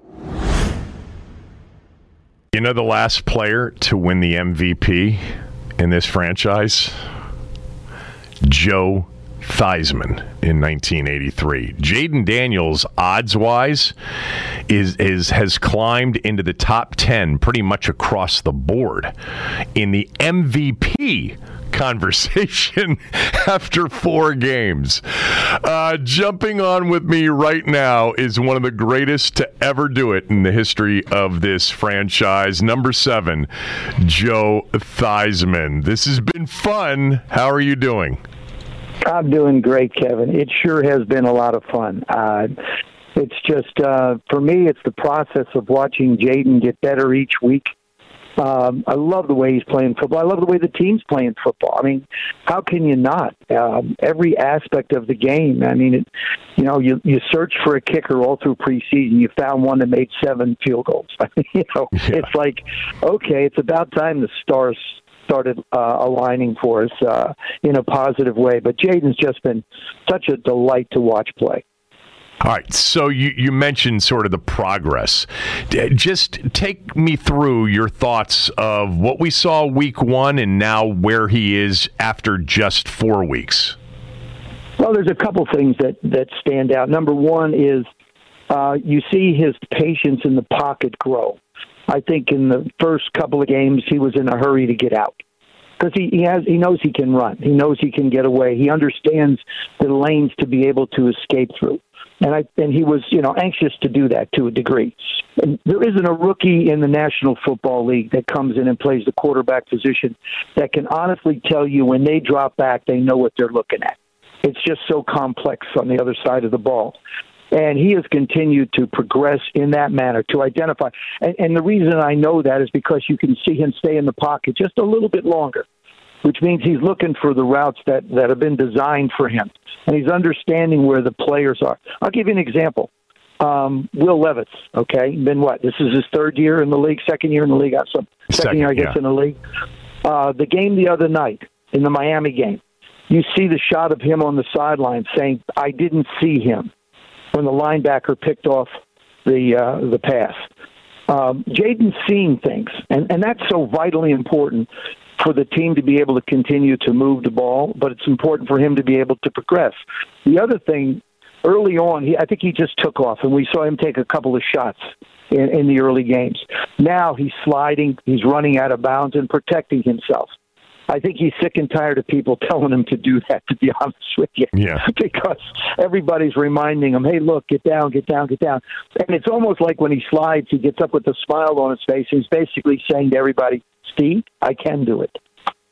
You know the last player to win the M V P in this franchise? Joe Theismann in nineteen eighty-three. Jayden Daniels, odds-wise, is is has climbed into the top ten pretty much across the board in the M V P conversation after four games. Uh, jumping on with me right now is one of the greatest to ever do it in the history of this franchise. Number seven, Joe Theismann. This has been fun. How are you doing? I'm doing great, Kevin. It sure has been a lot of fun. Uh, it's just, uh, for me, it's the process of watching Jayden get better each week. Um, I love the way he's playing football. I love the way the team's playing football. I mean, how can you not? Um, every aspect of the game. I mean, it, you know, you you search for a kicker all through preseason. You found one that made seven field goals. you know, yeah. It's like, okay, it's about time the stars started uh, aligning for us uh, in a positive way. But Jayden's just been such a delight to watch play. All right, so you, you mentioned sort of the progress. Just take me through your thoughts of what we saw week one and now where he is after just four weeks. Well, there's a couple things that, that stand out. Number one is uh, you see his patience in the pocket grow. I think in the first couple of games he was in a hurry to get out because he, he has he knows he can run. He knows he can get away. He understands the lanes to be able to escape through. And I and he was, you know, anxious to do that to a degree. And there isn't a rookie in the National Football League that comes in and plays the quarterback position that can honestly tell you when they drop back, they know what they're looking at. It's just so complex on the other side of the ball. And he has continued to progress in that manner, to identify. And, and the reason I know that is because you can see him stay in the pocket just a little bit longer, which means he's looking for the routes that, that have been designed for him. And he's understanding where the players are. I'll give you an example. Um, Will Levis, okay, been what? This is his third year in the league, second year in the league. Second, second year, I guess, yeah. in the league. Uh, the game the other night, in the Miami game, you see the shot of him on the sideline saying, I didn't see him, when the linebacker picked off the uh, the pass. Um, Jaden's seeing things, and, and that's so vitally important for the team to be able to continue to move the ball, but it's important for him to be able to progress. The other thing, early on, he, I think he just took off, and we saw him take a couple of shots in, in the early games. Now he's sliding, he's running out of bounds and protecting himself. I think he's sick and tired of people telling him to do that, to be honest with you. Yeah. Because everybody's reminding him, hey, look, get down, get down, get down. And it's almost like when he slides, he gets up with a smile on his face. He's basically saying to everybody, Steve, I can do it.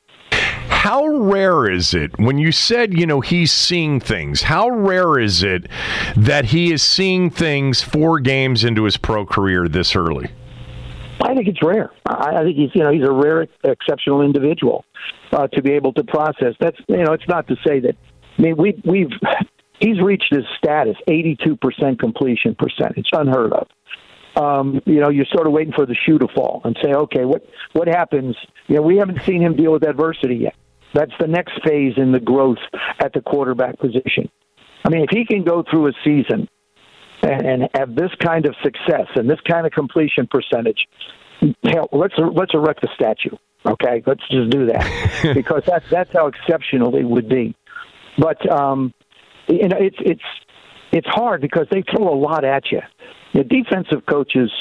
How rare is it, when you said, you know, he's seeing things, how rare is it that he is seeing things four games into his pro career this early? I think it's rare. I, I think he's, you know, he's a rare, exceptional individual uh, to be able to process. That's, you know, it's not to say that. I mean, we, we've he's reached his status, eighty-two percent completion percentage, unheard of. Um, you know, you're sort of waiting for the shoe to fall and say, okay, what what happens? You know, we haven't seen him deal with adversity yet. That's the next phase in the growth at the quarterback position. I mean, if he can go through a season and, and have this kind of success and this kind of completion percentage, hell, let's let's erect a statue. Okay, let's just do that because that's that's how exceptional it would be. But um, you know, it's it's it's hard because they throw a lot at you. The defensive coaches,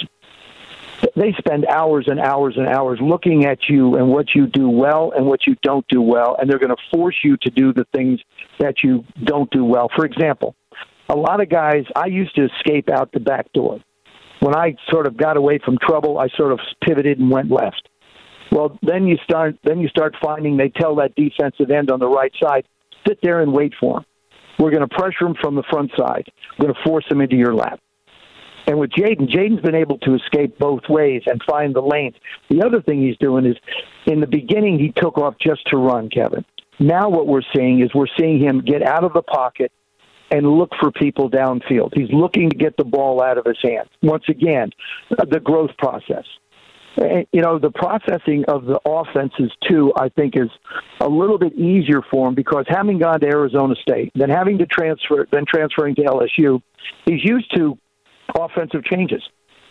they spend hours and hours and hours looking at you and what you do well and what you don't do well, and they're going to force you to do the things that you don't do well. For example, a lot of guys, I used to escape out the back door. When I sort of got away from trouble, I sort of pivoted and went left. Well, then you start then you start finding they tell that defensive end on the right side, sit there and wait for him. We're going to pressure him from the front side. We're going to force him into your lap. And with Jaden, Jaden's been able to escape both ways and find the lanes. The other thing he's doing is, in the beginning, he took off just to run, Kevin. Now what we're seeing is we're seeing him get out of the pocket and look for people downfield. He's looking to get the ball out of his hands. Once again, the growth process. You know, the processing of the offenses, too, I think is a little bit easier for him because having gone to Arizona State, then having to transfer, then transferring to L S U, he's used to offensive changes.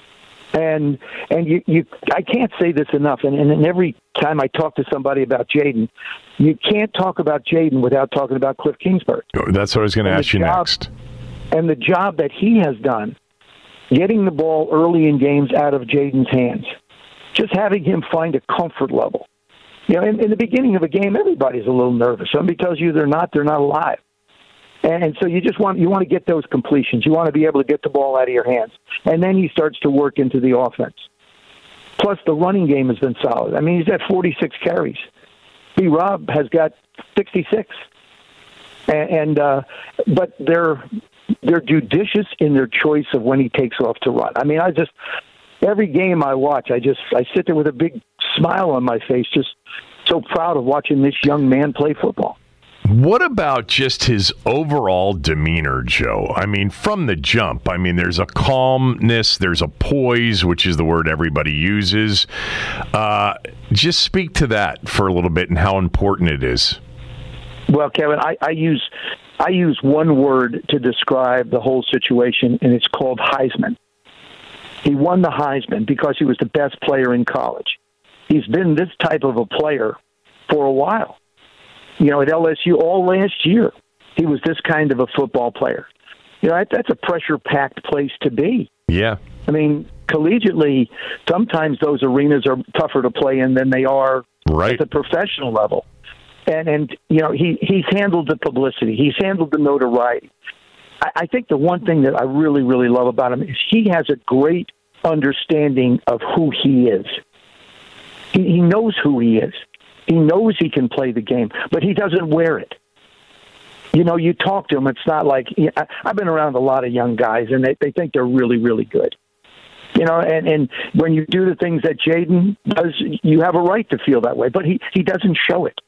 And and you, you I can't say this enough, and, and every time I talk to somebody about Jaden, you can't talk about Jaden without talking about Cliff Kingsbury. That's what I was going to ask you job, next. And the job that he has done, getting the ball early in games out of Jaden's hands, just having him find a comfort level. You know, in, in the beginning of a game, everybody's a little nervous. Somebody tells you they're not, they're not alive. And so you just want you want to get those completions. You want to be able to get the ball out of your hands. And then he starts to work into the offense. Plus, the running game has been solid. I mean, he's at forty-six carries. B-Rob has got sixty-six. And, and uh, but they're they're judicious in their choice of when he takes off to run. I mean, I just every game I watch, I just I sit there with a big smile on my face, just so proud of watching this young man play football. What about just his overall demeanor, Joe? I mean, from the jump, I mean, there's a calmness, there's a poise, which is the word everybody uses. Uh, just speak to that for a little bit and how important it is. Well, Kevin, I, I use I use one word to describe the whole situation, and it's called Heisman. He won the Heisman because he was the best player in college. He's been this type of a player for a while. You know, at L S U all last year, he was this kind of a football player. You know, that, that's a pressure-packed place to be. Yeah. I mean, collegiately, sometimes those arenas are tougher to play in than they are right. at the professional level. And, and you know, he, he's handled the publicity. He's handled the notoriety. I, I think the one thing that I really, really love about him is he has a great understanding of who he is. He, he knows who he is. He knows he can play the game, but he doesn't wear it. You know, you talk to him, it's not like, you know, I, I've been around a lot of young guys, and they, they think they're really, really good. You know, and, and when you do the things that Jaden does, you have a right to feel that way, but he, he doesn't show it.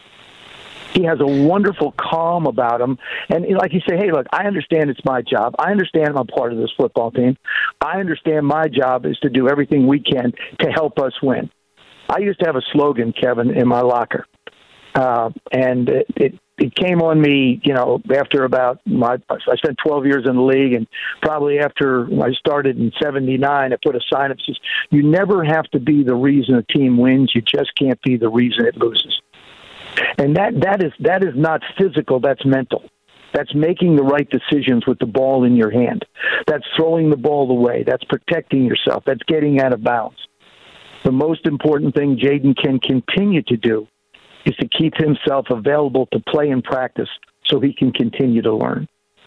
He has a wonderful calm about him. And like you say, hey, look, I understand it's my job. I understand I'm a part of this football team. I understand my job is to do everything we can to help us win. I used to have a slogan, Kevin, in my locker. Uh, and it, it, it came on me, you know, after about my, I spent twelve years in the league, and probably after I started in seventy-nine, I put a sign up that says, you never have to be the reason a team wins. You just can't be the reason it loses. And that, that is that is not physical, that's mental. That's making the right decisions with the ball in your hand. That's throwing the ball away. That's protecting yourself. That's getting out of bounds. The most important thing Jaden can continue to do is to keep himself available to play and practice so he can continue to learn.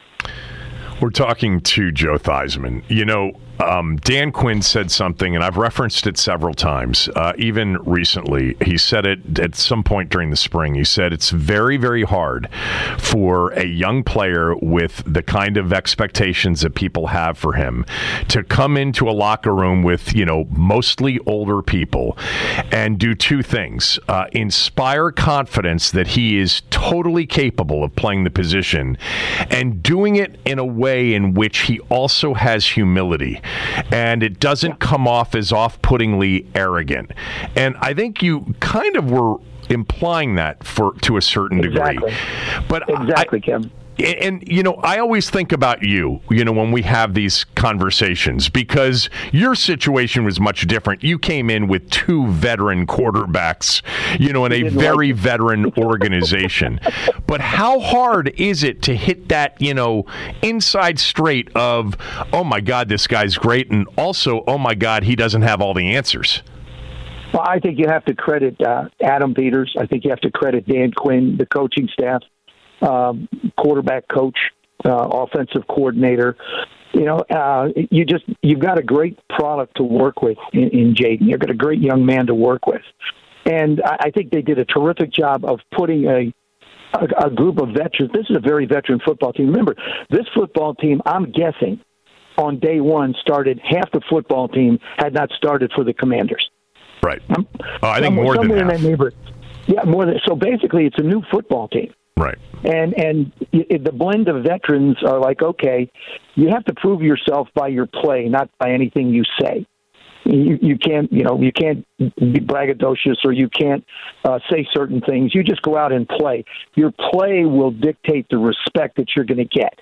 We're talking to Joe Theismann. You know, um, Dan Quinn said something, and I've referenced it several times, uh, even recently. He said it at some point during the spring. He said it's very, very hard for a young player with the kind of expectations that people have for him to come into a locker room with, you know, mostly older people and do two things. Uh, inspire confidence that he is totally capable of playing the position, and doing it in a way in which he also has humility. And it doesn't come off as off-puttingly arrogant. And I think you kind of were implying that for to a certain exactly. degree. But exactly, I, Kim. And, you know, I always think about you, you know, when we have these conversations, because your situation was much different. You came in with two veteran quarterbacks, you know, in a very like veteran organization. But how hard is it to hit that, you know, inside straight of, oh, my God, this guy's great, and also, oh, my God, he doesn't have all the answers? Well, I think you have to credit uh, Adam Peters. I think you have to credit Dan Quinn, the coaching staff. Um, quarterback coach, uh, offensive coordinator. You know, uh, you just you've got a great product to work with in, in Jaden. You've got a great young man to work with, and I, I think they did a terrific job of putting a, a a group of veterans. This is a very veteran football team. Remember, this football team, I'm guessing, on day one started half the football team had not started for the Commanders. Right. Um, oh, I think more than half. In that neighborhood. Yeah, more than so. Basically, it's a new football team. Right. And and the blend of veterans are like, okay, you have to prove yourself by your play, not by anything you say. You, you can't, you know, you can't be braggadocious, or you can't uh, say certain things. You just go out and play. Your play will dictate the respect that you're going to get.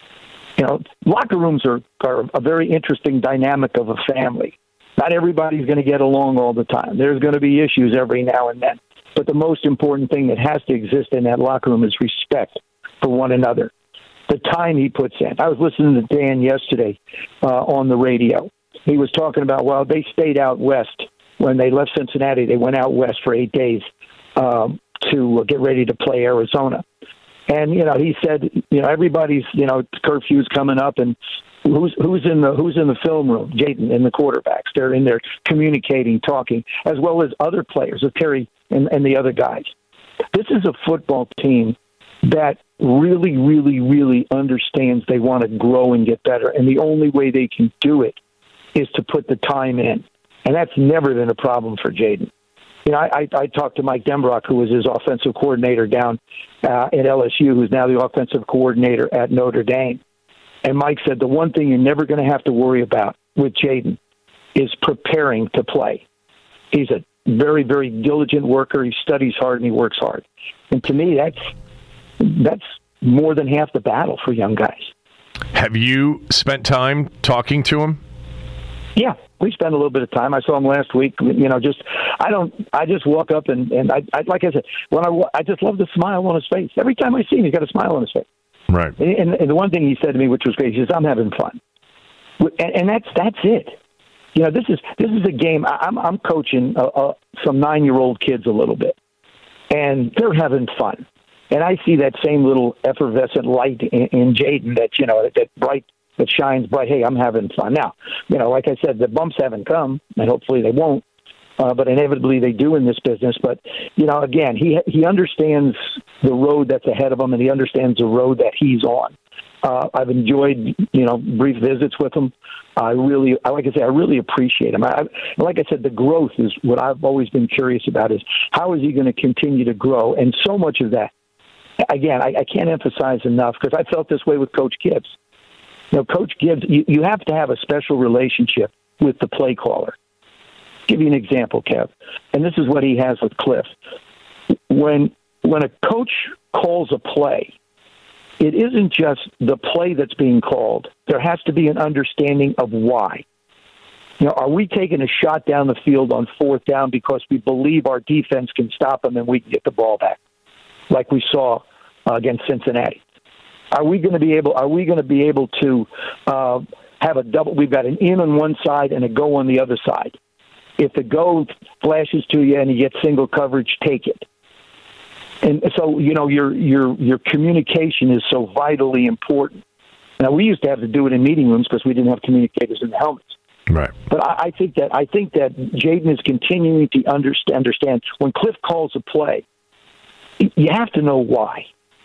You know, locker rooms are, are a very interesting dynamic of a family. Not everybody's going to get along all the time. There's going to be issues every now and then. But the most important thing that has to exist in that locker room is respect for one another. The time he puts in. I was listening to Dan yesterday uh, on the radio. He was talking about, well, they stayed out west. When they left Cincinnati, they went out west for eight days um, to get ready to play Arizona. And, you know, he said, you know, everybody's, you know, curfew's coming up, and who's who's in the who's in the film room? Jaden and the quarterbacks. They're in there communicating, talking, as well as other players, of Terry and, and the other guys. This is a football team that really, really, really understands they want to grow and get better, and the only way they can do it is to put the time in, and that's never been a problem for Jaden. You know, I, I, I talked to Mike Denbrock, who was his offensive coordinator down uh, at L S U, who's now the offensive coordinator at Notre Dame. And Mike said the one thing you're never going to have to worry about with Jaden is preparing to play. He's a very, very diligent worker. He studies hard and he works hard. And to me, that's that's more than half the battle for young guys. Have you spent time talking to him? Yeah, we spent a little bit of time. I saw him last week. You know, just I don't. I just walk up and and I, I like I said, when I I just love the smile on his face. Every time I see him, he's got a smile on his face. Right. And, and the one thing he said to me, which was great, he says, "I'm having fun," and, and that's that's it. You know, this is this is a game. I'm I'm coaching uh, uh, some nine year old kids a little bit, and they're having fun. And I see that same little effervescent light in, in Jayden, that, you know, that, that bright, that shines bright. Hey, I'm having fun. Now, you know, like I said, the bumps haven't come, and hopefully they won't. Uh, but inevitably they do in this business. But, you know, again, he he understands the road that's ahead of him, and he understands the road that he's on. Uh, I've enjoyed, you know, brief visits with him. I really, like I say, I really appreciate him. I, like I said, the growth is what I've always been curious about, is how is he going to continue to grow? And so much of that, again, I, I can't emphasize enough, because I felt this way with Coach Gibbs. You know, Coach Gibbs, you, you have to have a special relationship with the play caller. Give you an example, Kev, and this is what he has with Cliff. When when a coach calls a play, it isn't just the play that's being called. There has to be an understanding of why. You know, are we taking a shot down the field on fourth down because we believe our defense can stop them and we can get the ball back, like we saw uh, against Cincinnati? Are we going to be able? Are we going to be able to uh, have a double? We've got an in on one side and a go on the other side. If the go flashes to you and you get single coverage, take it. And so, you know, your your your communication is so vitally important. Now, we used to have to do it in meeting rooms because we didn't have communicators in the helmets. Right. But I, I think that I think that Jayden is continuing to understand, understand when Cliff calls a play, you have to know why.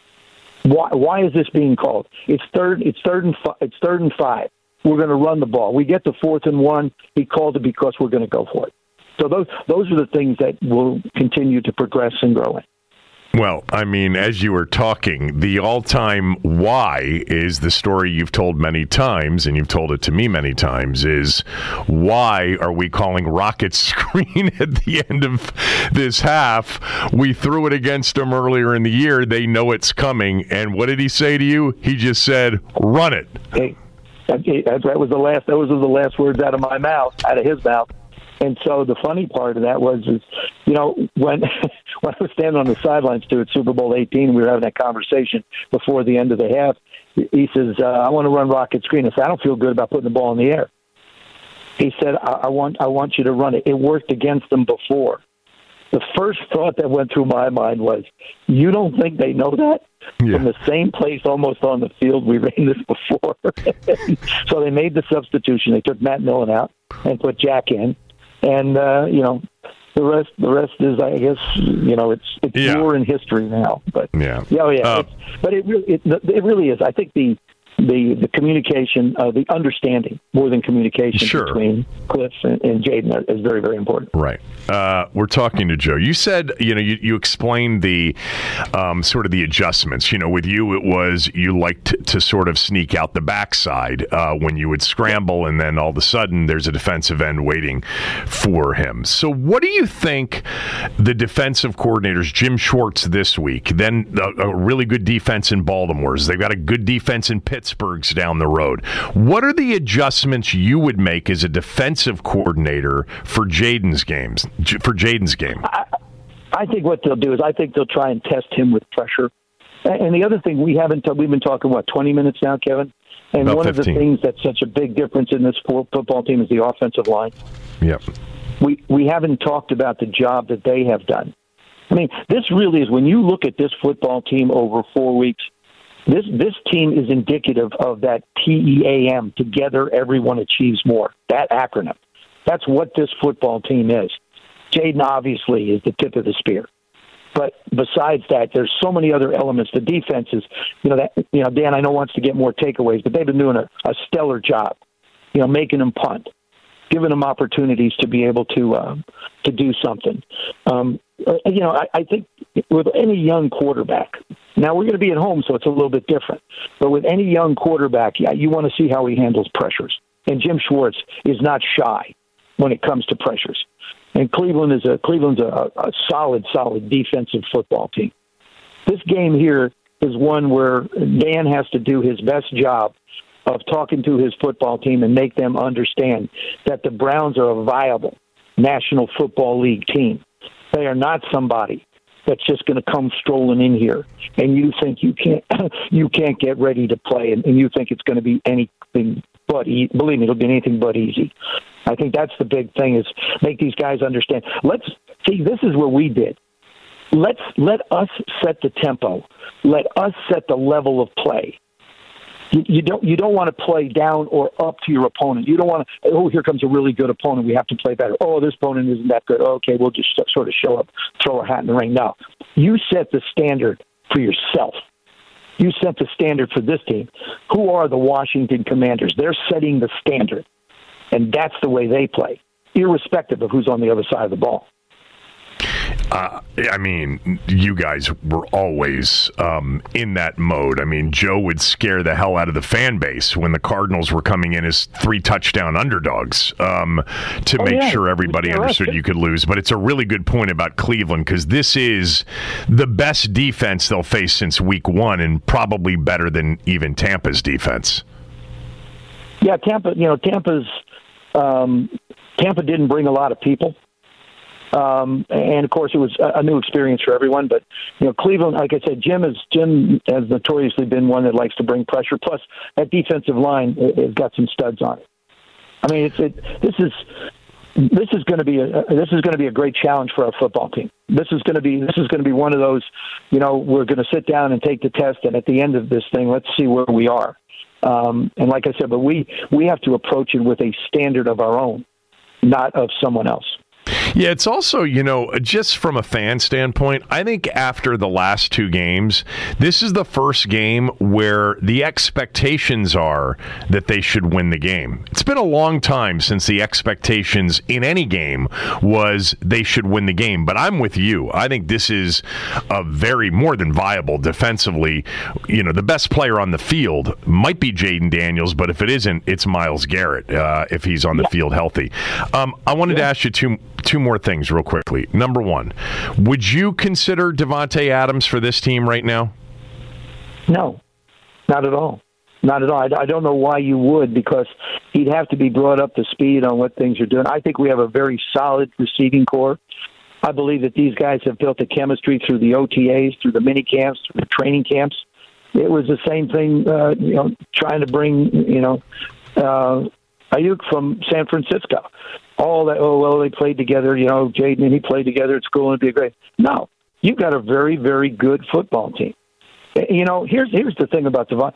Why why is this being called? It's third. It's third and fi- it's third and five. We're going to run the ball. We get the fourth and one. He called it because we're going to go for it. So those those are the things that will continue to progress and grow in. Well, I mean, as you were talking, the all-time why is the story you've told many times, and you've told it to me many times, is why are we calling rocket screen at the end of this half? We threw it against them earlier in the year. They know it's coming. And what did he say to you? He just said, run it. Hey, that was the last, those were the last words out of my mouth, out of his mouth. And so the funny part of that was, is, you know, when when I was standing on the sidelines too at Super Bowl eighteen, we were having that conversation before the end of the half. He says, uh, "I want to run rocket screen." I said, "I don't feel good about putting the ball in the air." He said, I, "I want I want you to run it. It worked against them before." The first thought that went through my mind was, "You don't think they know that?" Yeah. From the same place almost on the field, we ran this before. So they made the substitution. They took Matt Millen out and put Jack in. And, uh, you know, the rest the rest is, I guess, you know, it's it's yeah. war in history now. But, yeah, yeah, oh, yeah. Uh, it's, but it really, it, it really is. I think the the, the communication, uh, the understanding more than communication sure. between Cliff and, and Jayden is very, very important. Right. Uh, we're talking to Joe. You said, you know, you, you explained the um, sort of the adjustments. You know, with you, it was you liked to, to sort of sneak out the backside uh, when you would scramble, and then all of a sudden there's a defensive end waiting for him. So what do you think the defensive coordinators, Jim Schwartz this week, then a, a really good defense in Baltimore's, they've got a good defense in Pittsburgh's down the road. What are the adjustments you would make as a defensive coordinator for Jayden's games? For Jayden's game, I, I think what they'll do is I think they'll try and test him with pressure. And the other thing we haven't we've been talking what twenty minutes now, Kevin. And About one fifteen. of the things that's such a big difference in this football team is the offensive line. Yep. We we haven't talked about the job that they have done. I mean, this really is, when you look at this football team over four weeks. This this team is indicative of that T E A M, Together Everyone Achieves More, that acronym. That's what this football team is. Jayden obviously is the tip of the spear. But besides that, there's so many other elements. The defense is, you know, that you know, Dan I know wants to get more takeaways, but they've been doing a, a stellar job, you know, making them punt, giving them opportunities to be able to um, to do something. Um, you know, I, I think with any young quarterback, now we're going to be at home, so it's a little bit different. But with any young quarterback, yeah, you want to see how he handles pressures. And Jim Schwartz is not shy when it comes to pressures. And Cleveland is a Cleveland's a, a solid, solid defensive football team. This game here is one where Dan has to do his best job of talking to his football team and make them understand that the Browns are a viable National Football League team. They are not somebody that's just going to come strolling in here, and you think you can't you can't get ready to play, and, and you think it's going to be anything but easy. Believe me, it'll be anything but easy. I think that's the big thing, is make these guys understand. Let's see. This is what we did. let's let us set the tempo. Let us set the level of play. You, you don't you don't want to play down or up to your opponent. You don't want to, oh, here comes a really good opponent. We have to play better. Oh, this opponent isn't that good. Okay, we'll just sort of show up, throw our hat in the ring. No, you set the standard for yourself. You set the standard for this team. Who are the Washington Commanders? They're setting the standard, and that's the way they play, irrespective of who's on the other side of the ball. Uh, I mean, you guys were always um, in that mode. I mean, Joe would scare the hell out of the fan base when the Cardinals were coming in as three touchdown underdogs um, to oh, make yeah. sure everybody understood you could lose. But it's a really good point about Cleveland, because this is the best defense they'll face since week one, and probably better than even Tampa's defense. Yeah, Tampa, you know, Tampa's um, Tampa didn't bring a lot of people. Um, and of course, it was a new experience for everyone. But you know, Cleveland, like I said, Jim is Jim has notoriously been one that likes to bring pressure. Plus, that defensive line has got some studs on it. I mean, it's it, this is this is going to be a this is going to be a great challenge for our football team. This is going to be this is going to be one of those. You know, we're going to sit down and take the test, and at the end of this thing, let's see where we are. Um, and like I said, but we we have to approach it with a standard of our own, not of someone else. Yeah, it's also, you know, just from a fan standpoint, I think after the last two games, this is the first game where the expectations are that they should win the game. It's been a long time since the expectations in any game was they should win the game. But I'm with you. I think this is a very more than viable defensively. You know, the best player on the field might be Jayden Daniels, but if it isn't, it's Myles Garrett uh, if he's on the yeah. field healthy. Um, I wanted yeah. to ask you two Two more things real quickly. Number one, would you consider Davante Adams for this team right now? No, not at all. Not at all. I, I don't know why you would, because he'd have to be brought up to speed on what things are doing. I think we have a very solid receiving core. I believe that these guys have built a chemistry through the O T As, through the mini camps, through the training camps. It was the same thing, uh, you know, trying to bring, you know, uh, Ayuk from San Francisco. All that, oh, well, they played together, you know, Jayden and he played together at school and it'd be great. No, you've got a very, very good football team. You know, here's here's the thing about Devon.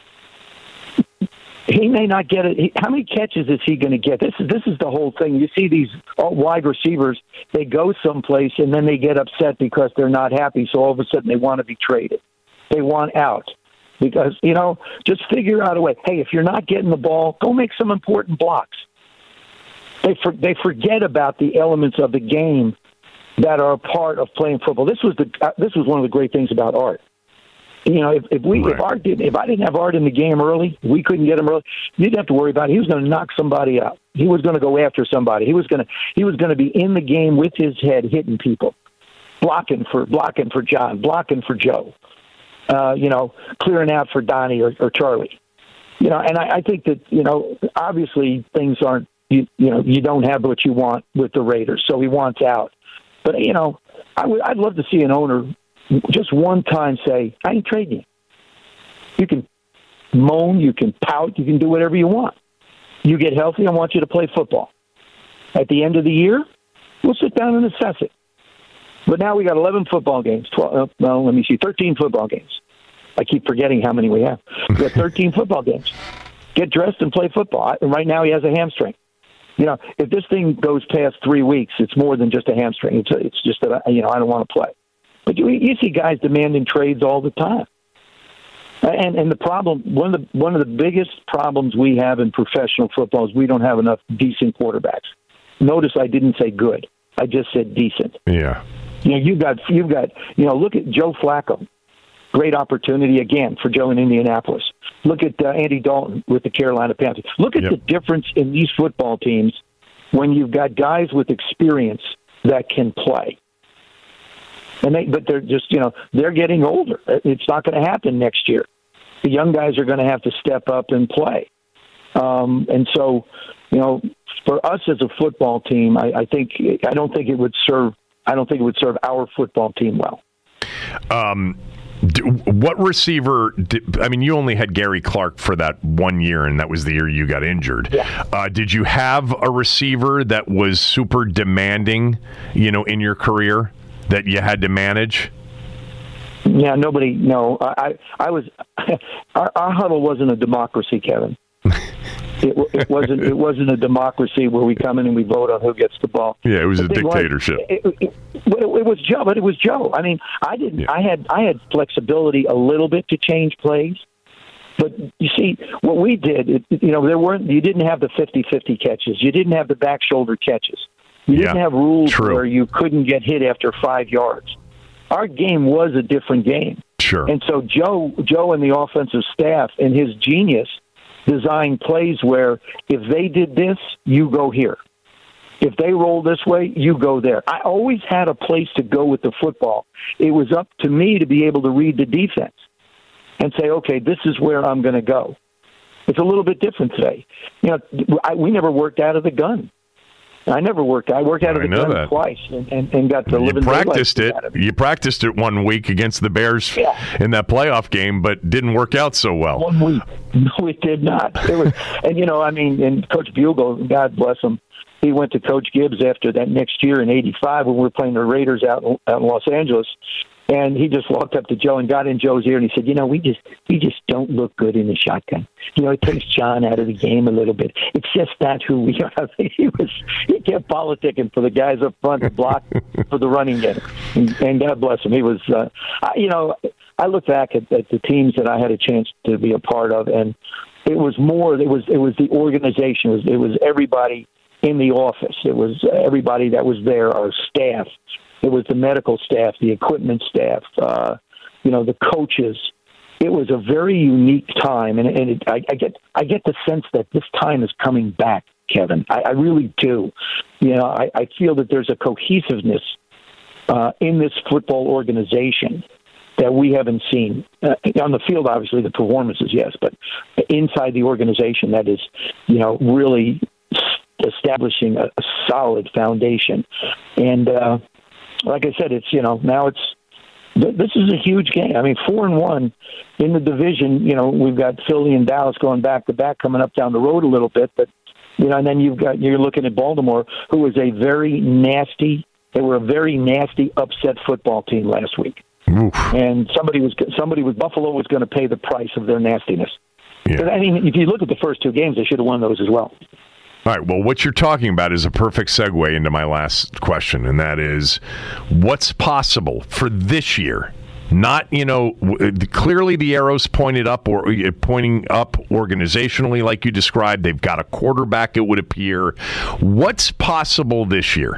He may not get it. He, how many catches is he going to get? This is this is the whole thing. You see these wide receivers, they go someplace and then they get upset because they're not happy. So all of a sudden they want to be traded. They want out. Because, you know, just figure out a way. Hey, if you're not getting the ball, go make some important blocks. They for, they forget about the elements of the game that are a part of playing football. This was the uh, this was one of the great things about Art. You know, if, if we right. if Art did if I didn't have Art in the game early, we couldn't get him early. You didn't have to worry about it. He was going to knock somebody out. He was going to go after somebody. He was going to he was going to be in the game with his head hitting people, blocking for blocking for John, blocking for Joe. Uh, you know, clearing out for Donnie or, or Charlie. You know, and I, I think that, you know, obviously things aren't, you, you know, you don't have what you want with the Raiders, so he wants out. But, you know, I would, I'd love to see an owner just one time say, I ain't trading you. You can moan, you can pout, you can do whatever you want. You get healthy, I want you to play football. At the end of the year, we'll sit down and assess it. But now we got eleven football games. twelve, well, let me see, thirteen football games. I keep forgetting how many we have. We got thirteen football games. Get dressed and play football. Right now he has a hamstring. You know, if this thing goes past three weeks, it's more than just a hamstring. It's a, it's just that, you know, I don't want to play. But you, you see guys demanding trades all the time. And and the problem, one of the one of the biggest problems we have in professional football is we don't have enough decent quarterbacks. Notice I didn't say good. I just said decent. Yeah. You know, you've got, you've got, you know, look at Joe Flacco. Great opportunity again for Joe in Indianapolis. Look at uh, Andy Dalton with the Carolina Panthers. Look at yep. the difference in these football teams when you've got guys with experience that can play. And they, but they're just, you know, they're getting older. It's not going to happen next year. The young guys are going to have to step up and play. Um, and so, you know, for us as a football team, I, I think I don't think it would serve. I don't think it would serve our football team well. Um, what receiver? Did, I mean, you only had Gary Clark for that one year, and that was the year you got injured. Yeah. Uh, did you have a receiver that was super demanding, you know, in your career? that you had to manage? Yeah, nobody. No, I, I was. Our, our huddle wasn't a democracy, Kevin. It, it wasn't. It wasn't a democracy where we come in and we vote on who gets the ball. Yeah, it was the a dictatorship. Was, it, it, it, it was Joe, but it was Joe. I mean, I didn't. Yeah. I had. I had flexibility a little bit to change plays, but you see, what we did. It, you know, there weren't. You didn't have the fifty-fifty catches. You didn't have the back shoulder catches. You didn't yeah, have rules true. where you couldn't get hit after five yards. Our game was a different game. Sure. And so Joe, Joe, and the offensive staff, and his genius, designed plays where if they did this, you go here. If they roll this way, you go there. I always had a place to go with the football. It was up to me to be able to read the defense and say, okay, this is where I'm going to go. It's a little bit different today. You know, I, we never worked out of the gun. I never worked. I worked out of the gun that. twice and, and, and got to live in You practiced it. You practiced it one week against the Bears yeah. in that playoff game, but didn't work out so well. One week. No, it did not. It was, and, you know, I mean, and Coach Bugle, God bless him, he went to Coach Gibbs after that next year in eighty-five when we were playing the Raiders out, out in Los Angeles. And he just walked up to Joe and got in Joe's ear and he said, you know, we just we just don't look good in the shotgun. You know, it takes John out of the game a little bit. It's just not who we are. I mean, he was he kept politicking for the guys up front to block for the running game. And, and God bless him. He was, uh, I, you know, I look back at, at the teams that I had a chance to be a part of, and it was more, it was, it was the organization. It was, it was everybody in the office. It was everybody that was there, our staff. It was the medical staff, the equipment staff, uh, you know, the coaches. It was a very unique time, and, and it, I, I get I get the sense that this time is coming back, Kevin. I, I really do. You know, I, I feel that there's a cohesiveness uh, in this football organization that we haven't seen. Uh, on the field, obviously, the performances, yes, but inside the organization that is, you know, really establishing a, a solid foundation. And, uh, like I said, it's, you know, now it's, this is a huge game. I mean, four and one in the division, you know, we've got Philly and Dallas going back to back, coming up down the road a little bit, but, you know, and then you've got, you're looking at Baltimore, who is a very nasty, they were a very nasty, upset football team last week. Oof. And somebody was, somebody was, Buffalo was going to pay the price of their nastiness. Yeah. But, I mean, if you look at the first two games, they should have won those as well. All right, well, what you're talking about is a perfect segue into my last question, and that is, what's possible for this year? Not, you know, clearly the arrow's pointed up or pointing up organizationally, like you described. They've got a quarterback, it would appear. What's possible this year?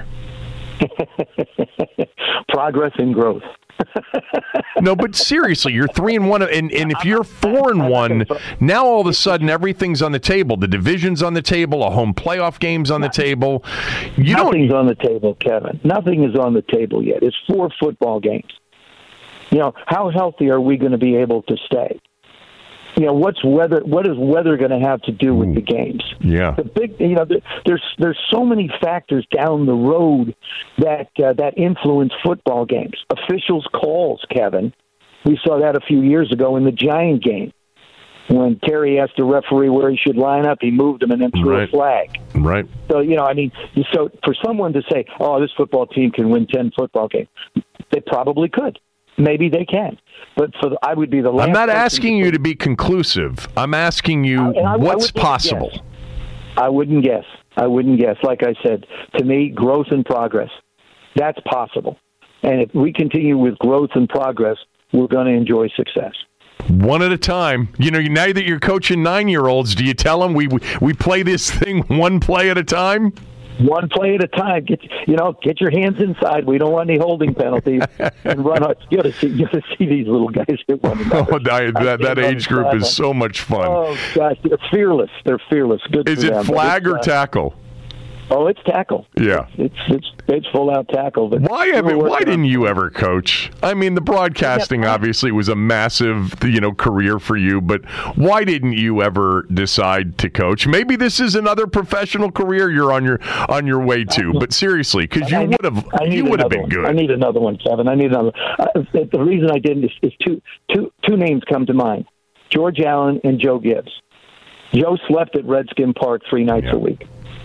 Progress and growth. No, but seriously, you're three and one, and, and if you're four and one, now all of a sudden everything's on the table. The division's on the table, a home playoff game's on the table. You Nothing's don't... on the table, Kevin. Nothing is on the table yet. It's four football games. You know, how healthy are we going to be able to stay? You know, what's weather? What is weather going to have to do with the games? Yeah, the big. You know, there's there's so many factors down the road that uh, that influence football games. Officials' calls, Kevin. We saw that a few years ago in the Giant game when Terry asked the referee where he should line up. He moved him and then threw right. a flag. Right. So you know, I mean, so for someone to say, "Oh, this football team can win ten football games," they probably could. Maybe they can, but for the, I would be the last. I'm not person asking to you to be conclusive. I'm asking you I, I, what's I possible. Guess. I wouldn't guess. I wouldn't guess. Like I said, to me, growth and progress, that's possible. And if we continue with growth and progress, we're going to enjoy success. One at a time. You know, now that you're coaching nine-year-olds, do you tell them we we play this thing one play at a time? One play at a time. Get you know, get your hands inside. We don't want any holding penalties. And run out. You got to see, you got to see these little guys hit one another. Oh, that that, that age group is so much fun. Oh gosh, they're fearless. They're fearless. Good. Is for it them. flag or uh, tackle? Oh, it's tackle. Yeah, it's it's it's full out tackle. But why haven't? Why didn't you ever coach? I mean, the broadcasting obviously was a massive, you know, career for you. But why didn't you ever decide to coach? Maybe this is another professional career you're on your on your way to. But seriously, because you would have you would have been one. good. I need another one, Kevin. I need another. Uh, the reason I didn't is, is two two two names come to mind: George Allen and Joe Gibbs. Joe slept at Redskin Park three nights yeah. a week.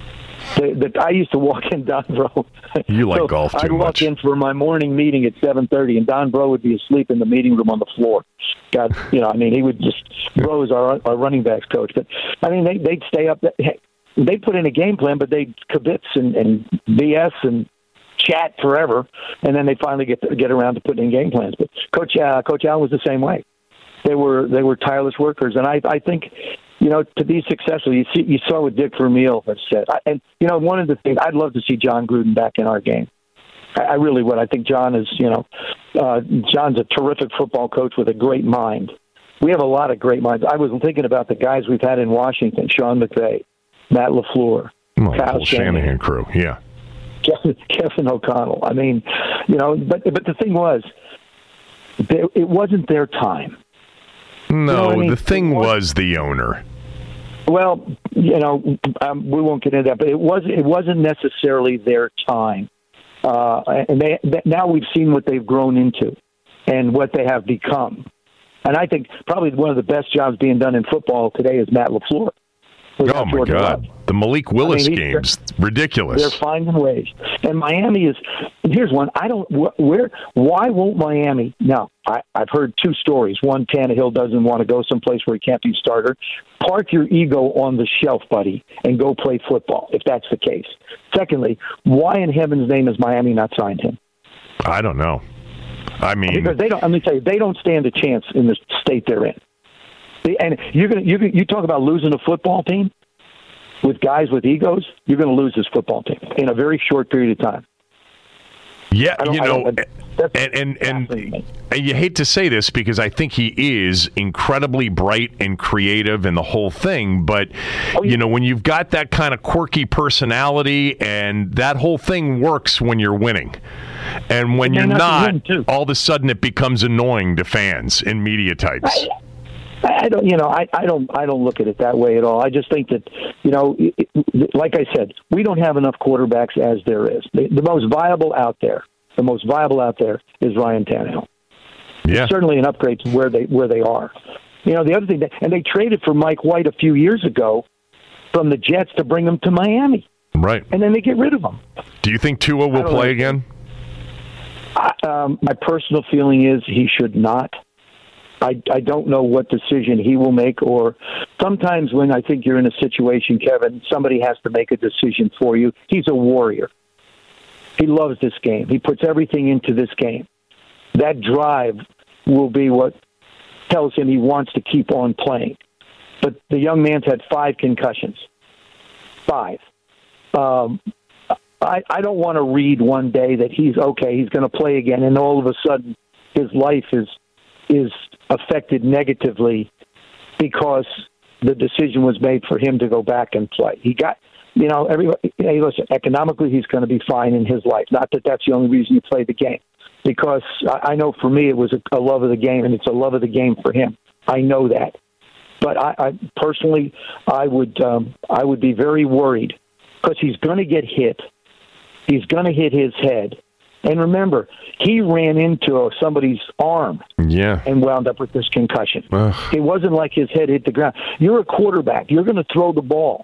The, the, I used to walk in Don Bro. You like so golf too I'd walk much. in for my morning meeting at seven thirty, and Don Bro would be asleep in the meeting room on the floor. God, you know, I mean, he would just Bro is our our running backs coach. But I mean, they they'd stay up. They put in a game plan, but they'd kibitz and, and B S and chat forever, and then they finally get to, get around to putting in game plans. But Coach uh, Coach Allen was the same way. They were they were tireless workers, and I I think. You know, to be successful, you see, you saw what Dick Vermeil has said. I, and, you know, one of the things, I'd love to see John Gruden back in our game. I, I really would. I think John is, you know, uh, John's a terrific football coach with a great mind. We have a lot of great minds. I was thinking about the guys we've had in Washington, Sean McVay, Matt LaFleur, oh, Kyle whole Shanahan. Shanahan crew, yeah. Kevin, Kevin O'Connell. I mean, you know, but but the thing was, they, it wasn't their time. No, you know I mean? The thing was, was the owner. Well, you know, um, we won't get into that, but it was it wasn't necessarily their time, uh, and they, they now we've seen what they've grown into, and what they have become, and I think probably one of the best jobs being done in football today is Matt LaFleur. Oh my Georgia God, Love. the Malik Willis I mean, games, ridiculous. They're finding ways, and Miami is. And here's one: I don't. Where? Why won't Miami? Now, I, I've heard two stories. One, Tannehill doesn't want to go someplace where he can't be starter. Park your ego on the shelf, buddy, and go play football. If that's the case. Secondly, why in heaven's name has Miami not signed him? I don't know. I mean, because they don't. Let me tell you, they don't stand a chance in the state they're in. And you're gonna you you talk about losing a football team with guys with egos. You're going to lose this football team in a very short period of time. Yeah, you know, and and, and and you hate to say this because I think he is incredibly bright and creative and the whole thing, but oh, yeah. you know, when you've got that kind of quirky personality and that whole thing works when you're winning. And when you're not, all of a sudden it becomes annoying to fans and media types. I, I don't, you know, I, I don't, I don't look at it that way at all. I just think that, you know, it, it, like I said, we don't have enough quarterbacks as there is. The, the most viable out there, the most viable out there is Ryan Tannehill. Yeah, it's certainly an upgrade to where they where they are. You know, the other thing, that, and they traded for Mike White a few years ago from the Jets to bring him to Miami. Right, and then they get rid of him. Do you think Tua will play know. again? I, um, my personal feeling is he should not. I, I don't know what decision he will make, or sometimes when I think you're in a situation, Kevin, somebody has to make a decision for you. He's a warrior. He loves this game. He puts everything into this game. That drive will be what tells him he wants to keep on playing. But the young man's had five concussions. Five. Um, I, I don't want to read one day that he's okay, he's going to play again, and all of a sudden his life is is affected negatively because the decision was made for him to go back and play. He got, you know, everybody, hey, listen, economically he's going to be fine in his life. Not that that's the only reason you play the game. Because I know for me it was a, a love of the game, and it's a love of the game for him. I know that. But I, I personally, I would, um, I would be very worried because he's going to get hit. He's going to hit his head. And remember, he ran into somebody's arm yeah. and wound up with this concussion. Ugh. It wasn't like his head hit the ground. You're a quarterback. You're going to throw the ball.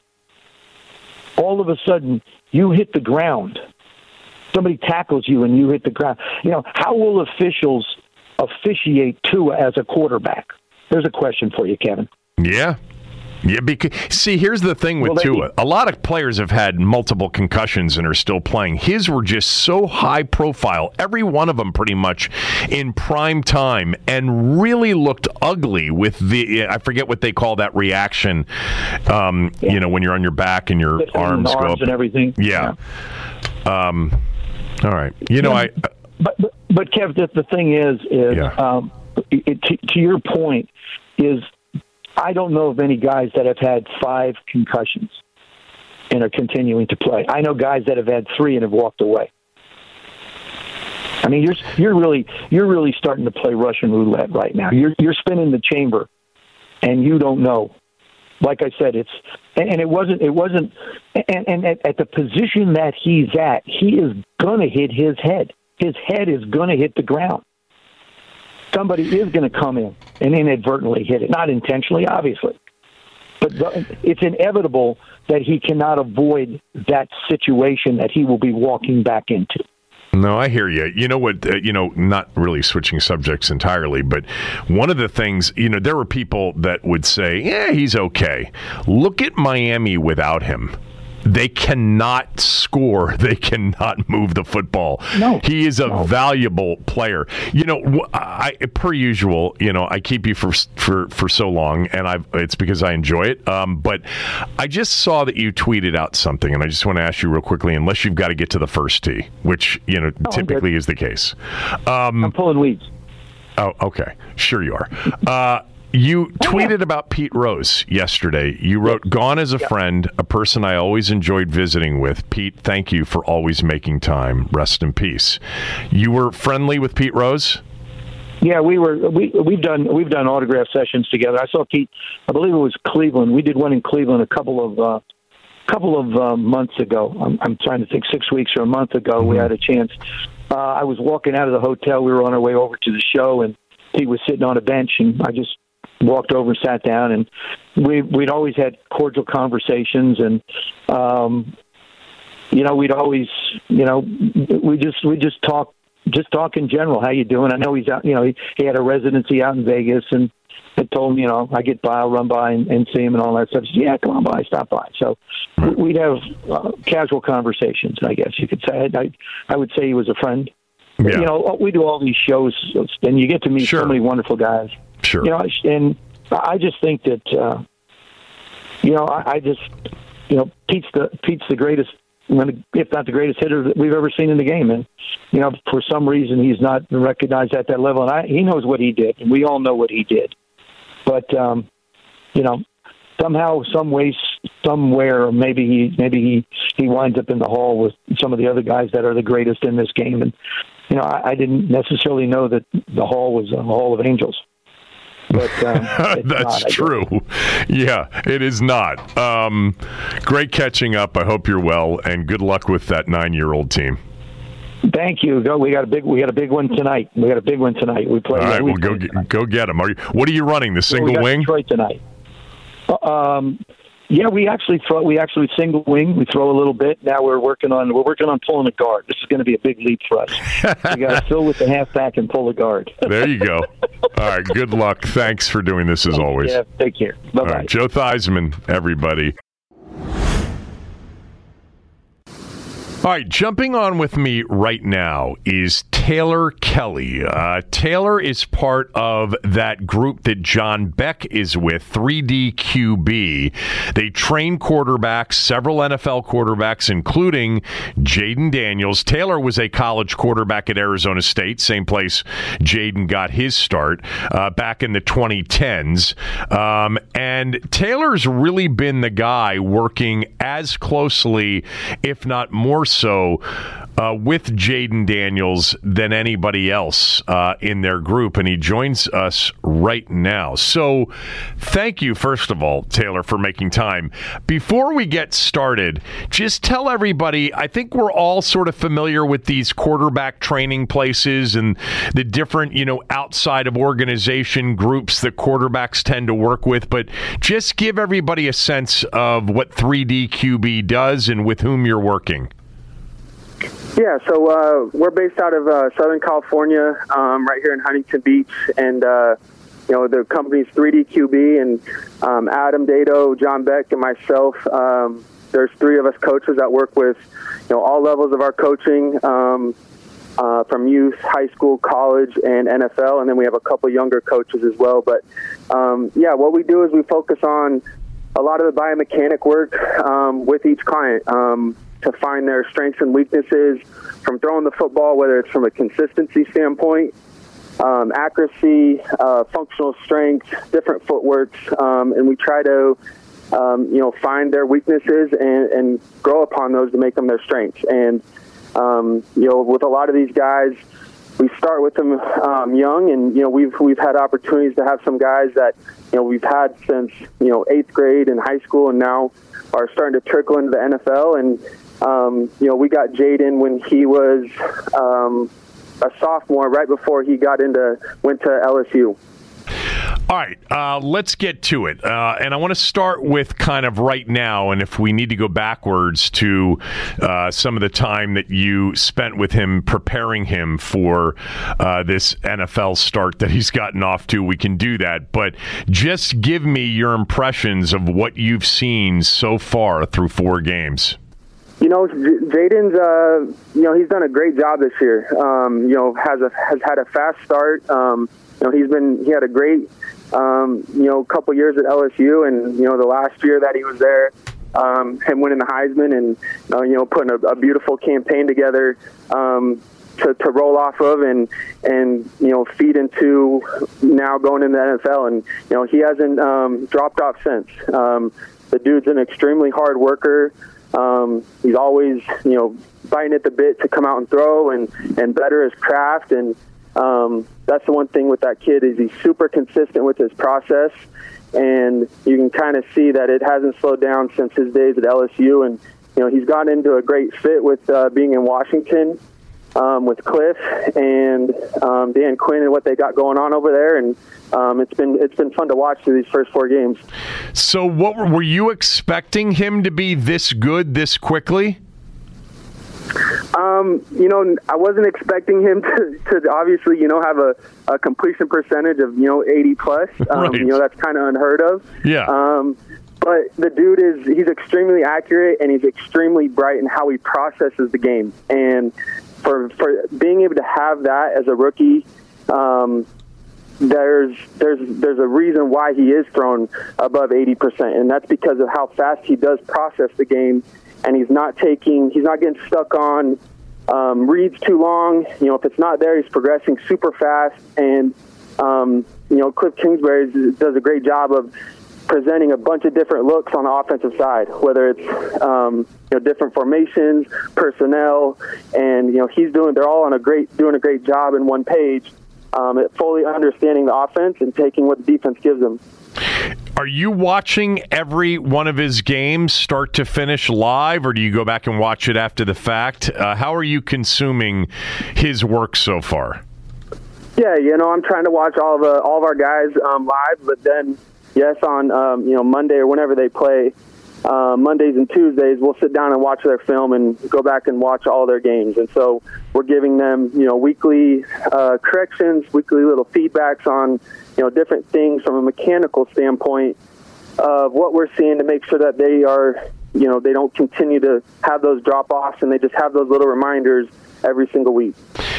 All of a sudden, you hit the ground. Somebody tackles you and you hit the ground. You know, how will officials officiate Tua as a quarterback? There's a question for you, Kevin. Yeah. Yeah, because see, here's the thing with well, Tua. A lot of players have had multiple concussions and are still playing. His were just so high profile, every one of them pretty much in prime time, and really looked ugly with the, I forget what they call that reaction, um, yeah. you know, when you're on your back and your Different arms, arms go up. and everything. Yeah. yeah. Um, all right. You know, yeah, I... But, but, but Kev, the, the thing is, is yeah. um, it, to, to your point, is I don't know of any guys that have had five concussions and are continuing to play. I know guys that have had three and have walked away. I mean, you're you're really you're really starting to play Russian roulette right now. You're you're spinning the chamber, and you don't know. Like I said, it's and, and it wasn't it wasn't and, and at, at the position that he's at, he is gonna hit his head. His head is gonna hit the ground. Somebody is going to come in and inadvertently hit it. Not intentionally, obviously. But the, it's inevitable that he cannot avoid that situation that he will be walking back into. No, I hear you. You know what, uh, you know, not really switching subjects entirely, but one of the things, you know, there were people that would say, yeah, he's okay. Look at Miami without him. They cannot score. They cannot move the football. No, he is a no. valuable player. You know, I, per usual, you know, I keep you for for, for so long, and I it's because I enjoy it. Um, but I just saw that you tweeted out something, and I just want to ask you real quickly, unless you've got to get to the first tee, which, you know, oh, typically is the case. Um, I'm pulling weeds. Oh, okay. Sure you are. Uh, You tweeted about Pete Rose yesterday. You wrote, "Gone as a friend, a person I always enjoyed visiting with. Pete, thank you for always making time. Rest in peace." You were friendly with Pete Rose? Yeah, we were. We we've done we've done autograph sessions together. I saw Pete. I believe it was Cleveland. We did one in Cleveland a couple of uh, couple of uh, months ago. I'm, I'm trying to think, six weeks or a month ago. Mm-hmm. We had a chance. Uh, I was walking out of the hotel. We were on our way over to the show, and Pete was sitting on a bench, and I just walked over and sat down, and we we'd always had cordial conversations, and um, you know we'd always you know we just we just talk just talk in general. How you doing? I know he's out. You know he, he had a residency out in Vegas, and had told him you know I get by, I'll run by and, and see him and all that stuff. He said, yeah, come on by, stop by. So we'd have uh, casual conversations. I guess you could say. I I would say he was a friend. Yeah. You know we do all these shows, and you get to meet sure. so many wonderful guys. Sure. You know, and I just think that, uh, you know, I, I just, you know, Pete's the Pete's the greatest, if not the greatest hitter that we've ever seen in the game. And, you know, for some reason he's not recognized at that level. And I, he knows what he did, and we all know what he did. But, um, you know, somehow, some way, somewhere, maybe he maybe he, he winds up in the hall with some of the other guys that are the greatest in this game. And, you know, I, I didn't necessarily know that the hall was a hall of angels. But um, that's not, true. Yeah, it is not. Um, great catching up. I hope you're well, and good luck with that nine-year-old team. Thank you. Go. We got a big. We got a big one tonight. We got a big one tonight. We play. All right. We Well, go get, go get them. Are you? What are you running? The single we got wing? Detroit tonight. Um. Yeah, we actually throw. We actually single wing. We throw a little bit. Now we're working on. We're working on pulling a guard. This is going to be a big leap for us. We got to fill with the halfback and pull a guard. There you go. All right. Good luck. Thanks for doing this as always. Yeah. Take care. Bye bye. Right, Joe Theismann, everybody. All right, jumping on with me right now is Taylor Kelly. Uh, Taylor is part of that group that John Beck is with, three D Q B. They train quarterbacks, several N F L quarterbacks, including Jayden Daniels. Taylor was a college quarterback at Arizona State, same place Jayden got his start uh, back in the twenty tens. Um, and Taylor's really been the guy working as closely, if not more so, uh, with Jayden Daniels than anybody else uh, in their group, and he joins us right now. So thank you, first of all, Taylor, for making time. Before we get started, just tell everybody, I think we're all sort of familiar with these quarterback training places and the different, you know, outside of organization groups that quarterbacks tend to work with, but just give everybody a sense of what three D Q B does and with whom you're working. Yeah, so uh, we're based out of uh, Southern California, um, right here in Huntington Beach, and uh, you know the company's three D Q B, and um, Adam Dado, John Beck, and myself. Um, there's three of us coaches that work with you know all levels of our coaching, um, uh, from youth, high school, college, and N F L, and then we have a couple younger coaches as well. But um, yeah, what we do is we focus on a lot of the biomechanic work um, with each client. Um, to find their strengths and weaknesses from throwing the football, whether it's from a consistency standpoint, um, accuracy, uh, functional strength, different footworks, um, and we try to, um, you know, find their weaknesses and, and grow upon those to make them their strengths. And, um, you know, with a lot of these guys, we start with them um, young, and, you know, we've we've had opportunities to have some guys that, you know, we've had since, you know, eighth grade in high school and now are starting to trickle into the N F L. And, Um, you know, we got Jayden when he was um, a sophomore, right before he got into went to L S U. All right, uh, let's get to it. Uh, and I want to start with kind of right now, and if we need to go backwards to uh, some of the time that you spent with him preparing him for uh, this N F L start that he's gotten off to, we can do that. But just give me your impressions of what you've seen so far through four games. You know, Jaden's, uh, you know, he's done a great job this year. Um, you know, has a, has had a fast start. Um, you know, he's been, he had a great, um, you know, couple years at L S U, and, you know, the last year that he was there, um, him winning the Heisman and, uh, you know, putting a, a beautiful campaign together, um, to, to roll off of and, and, you know, feed into now going into the N F L. And, you know, he hasn't, um, dropped off since. Um, the dude's an extremely hard worker. Um, he's always, you know, biting at the bit to come out and throw and, and better his craft. And um, that's the one thing with that kid is he's super consistent with his process. And you can kind of see that it hasn't slowed down since his days at L S U. And, you know, he's gotten into a great fit with uh, being in Washington um, with Cliff and um, Dan Quinn and what they got going on over there. And Um, it's been it's been fun to watch through these first four games. So, what were, were you expecting him to be this good this quickly? Um, you know, I wasn't expecting him to, to obviously, you know, have a, a completion percentage of, you know, eighty plus. Um, right. You know, that's kind of unheard of. Yeah. Um, but the dude is he's extremely accurate and he's extremely bright in how he processes the game. And for for being able to have that as a rookie. Um, There's there's there's a reason why he is thrown above eighty percent, and that's because of how fast he does process the game, and he's not taking he's not getting stuck on um, reads too long. You know, if it's not there, he's progressing super fast, and um, you know, Cliff Kingsbury does a great job of presenting a bunch of different looks on the offensive side, whether it's um, you know different formations, personnel, and you know he's doing they're all on a great doing a great job in one page. Um, fully understanding the offense and taking what the defense gives them. Are you watching every one of his games start to finish live, or do you go back and watch it after the fact? Uh, how are you consuming his work so far? Yeah, you know, I'm trying to watch all of uh, all of our guys um, live, but then yes, on um, you know Monday or whenever they play. Uh, Mondays and Tuesdays, we'll sit down and watch their film and go back and watch all their games. And so we're giving them, you know, weekly uh, corrections, weekly little feedbacks on, you know, different things from a mechanical standpoint of what we're seeing to make sure that they are, you know, they don't continue to have those drop-offs and they just have those little reminders every single week.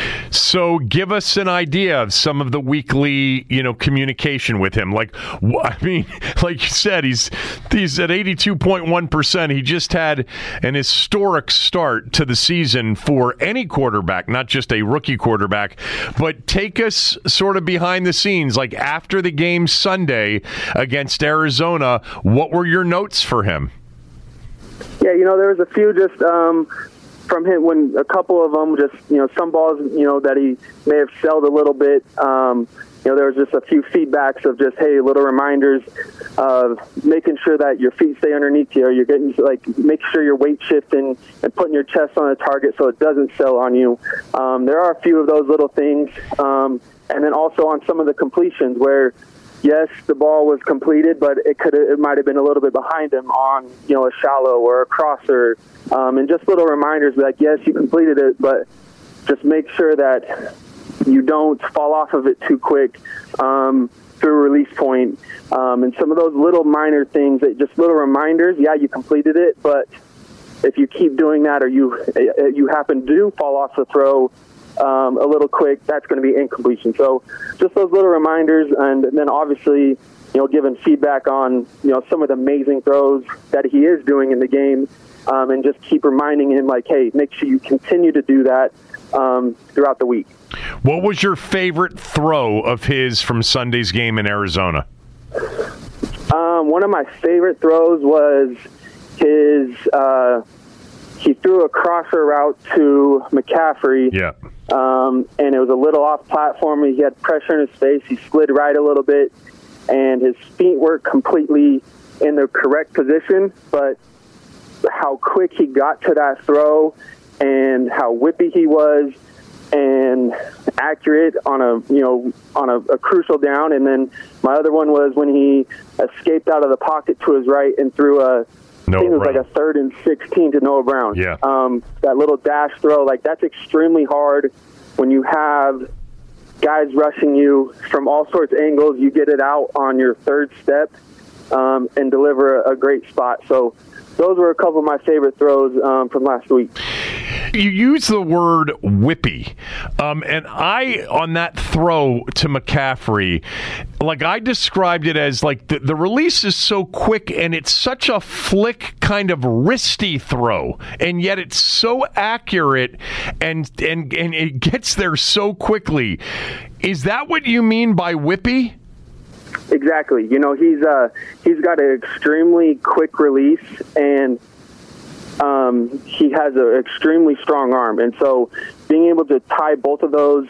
So give us an idea of some of the weekly, you know, communication with him. Like, I mean, like you said, he's he's at eighty-two point one percent. He just had an historic start to the season for any quarterback, not just a rookie quarterback. But take us sort of behind the scenes, like after the game Sunday against Arizona, what were your notes for him? Yeah, you know, there was a few just um, from him when a couple of them just, you know, some balls, you know, that he may have selled a little bit. Um, you know, there was just a few feedbacks of just, hey, little reminders of making sure that your feet stay underneath you. Or you're getting, like, make sure you're weight shifting and putting your chest on the target so it doesn't sell on you. Um, there are a few of those little things. Um, and then also on some of the completions where, yes, the ball was completed, but it could it might have been a little bit behind him on, you know, a shallow or a crosser, um, and just little reminders like, yes, you completed it, but just make sure that you don't fall off of it too quick um, through release point. Um, and some of those little minor things, that just little reminders. Yeah, you completed it, but if you keep doing that, or you you happen to fall off the throw Um, a little quick, that's going to be incompletion. So just those little reminders, and then obviously, you know, giving feedback on, you know, some of the amazing throws that he is doing in the game, um, and just keep reminding him, like, hey, make sure you continue to do that um, throughout the week. What was your favorite throw of his from Sunday's game in Arizona? Um, one of my favorite throws was his uh, he threw a crosser route to McCaffrey. Yeah. Um, and it was a little off platform. He had pressure in his face. He slid right a little bit, and his feet weren't completely in the correct position. But how quick he got to that throw, and how whippy he was, and accurate on a you know on a, a crucial down. And then my other one was when he escaped out of the pocket to his right and threw a Noah I think it was Brown. like a third and sixteen to Noah Brown. Yeah. Um, that little dash throw, like that's extremely hard when you have guys rushing you from all sorts of angles. You get it out on your third step um, and deliver a, a great spot. So those were a couple of my favorite throws um, from last week. You use the word whippy, um, and I, on that throw to McCaffrey, like I described it as like the, the release is so quick and it's such a flick kind of wristy throw, and yet it's so accurate and and and it gets there so quickly. Is that what you mean by whippy? Exactly. You know, he's uh, he's got an extremely quick release, and um, he has an extremely strong arm. And so being able to tie both of those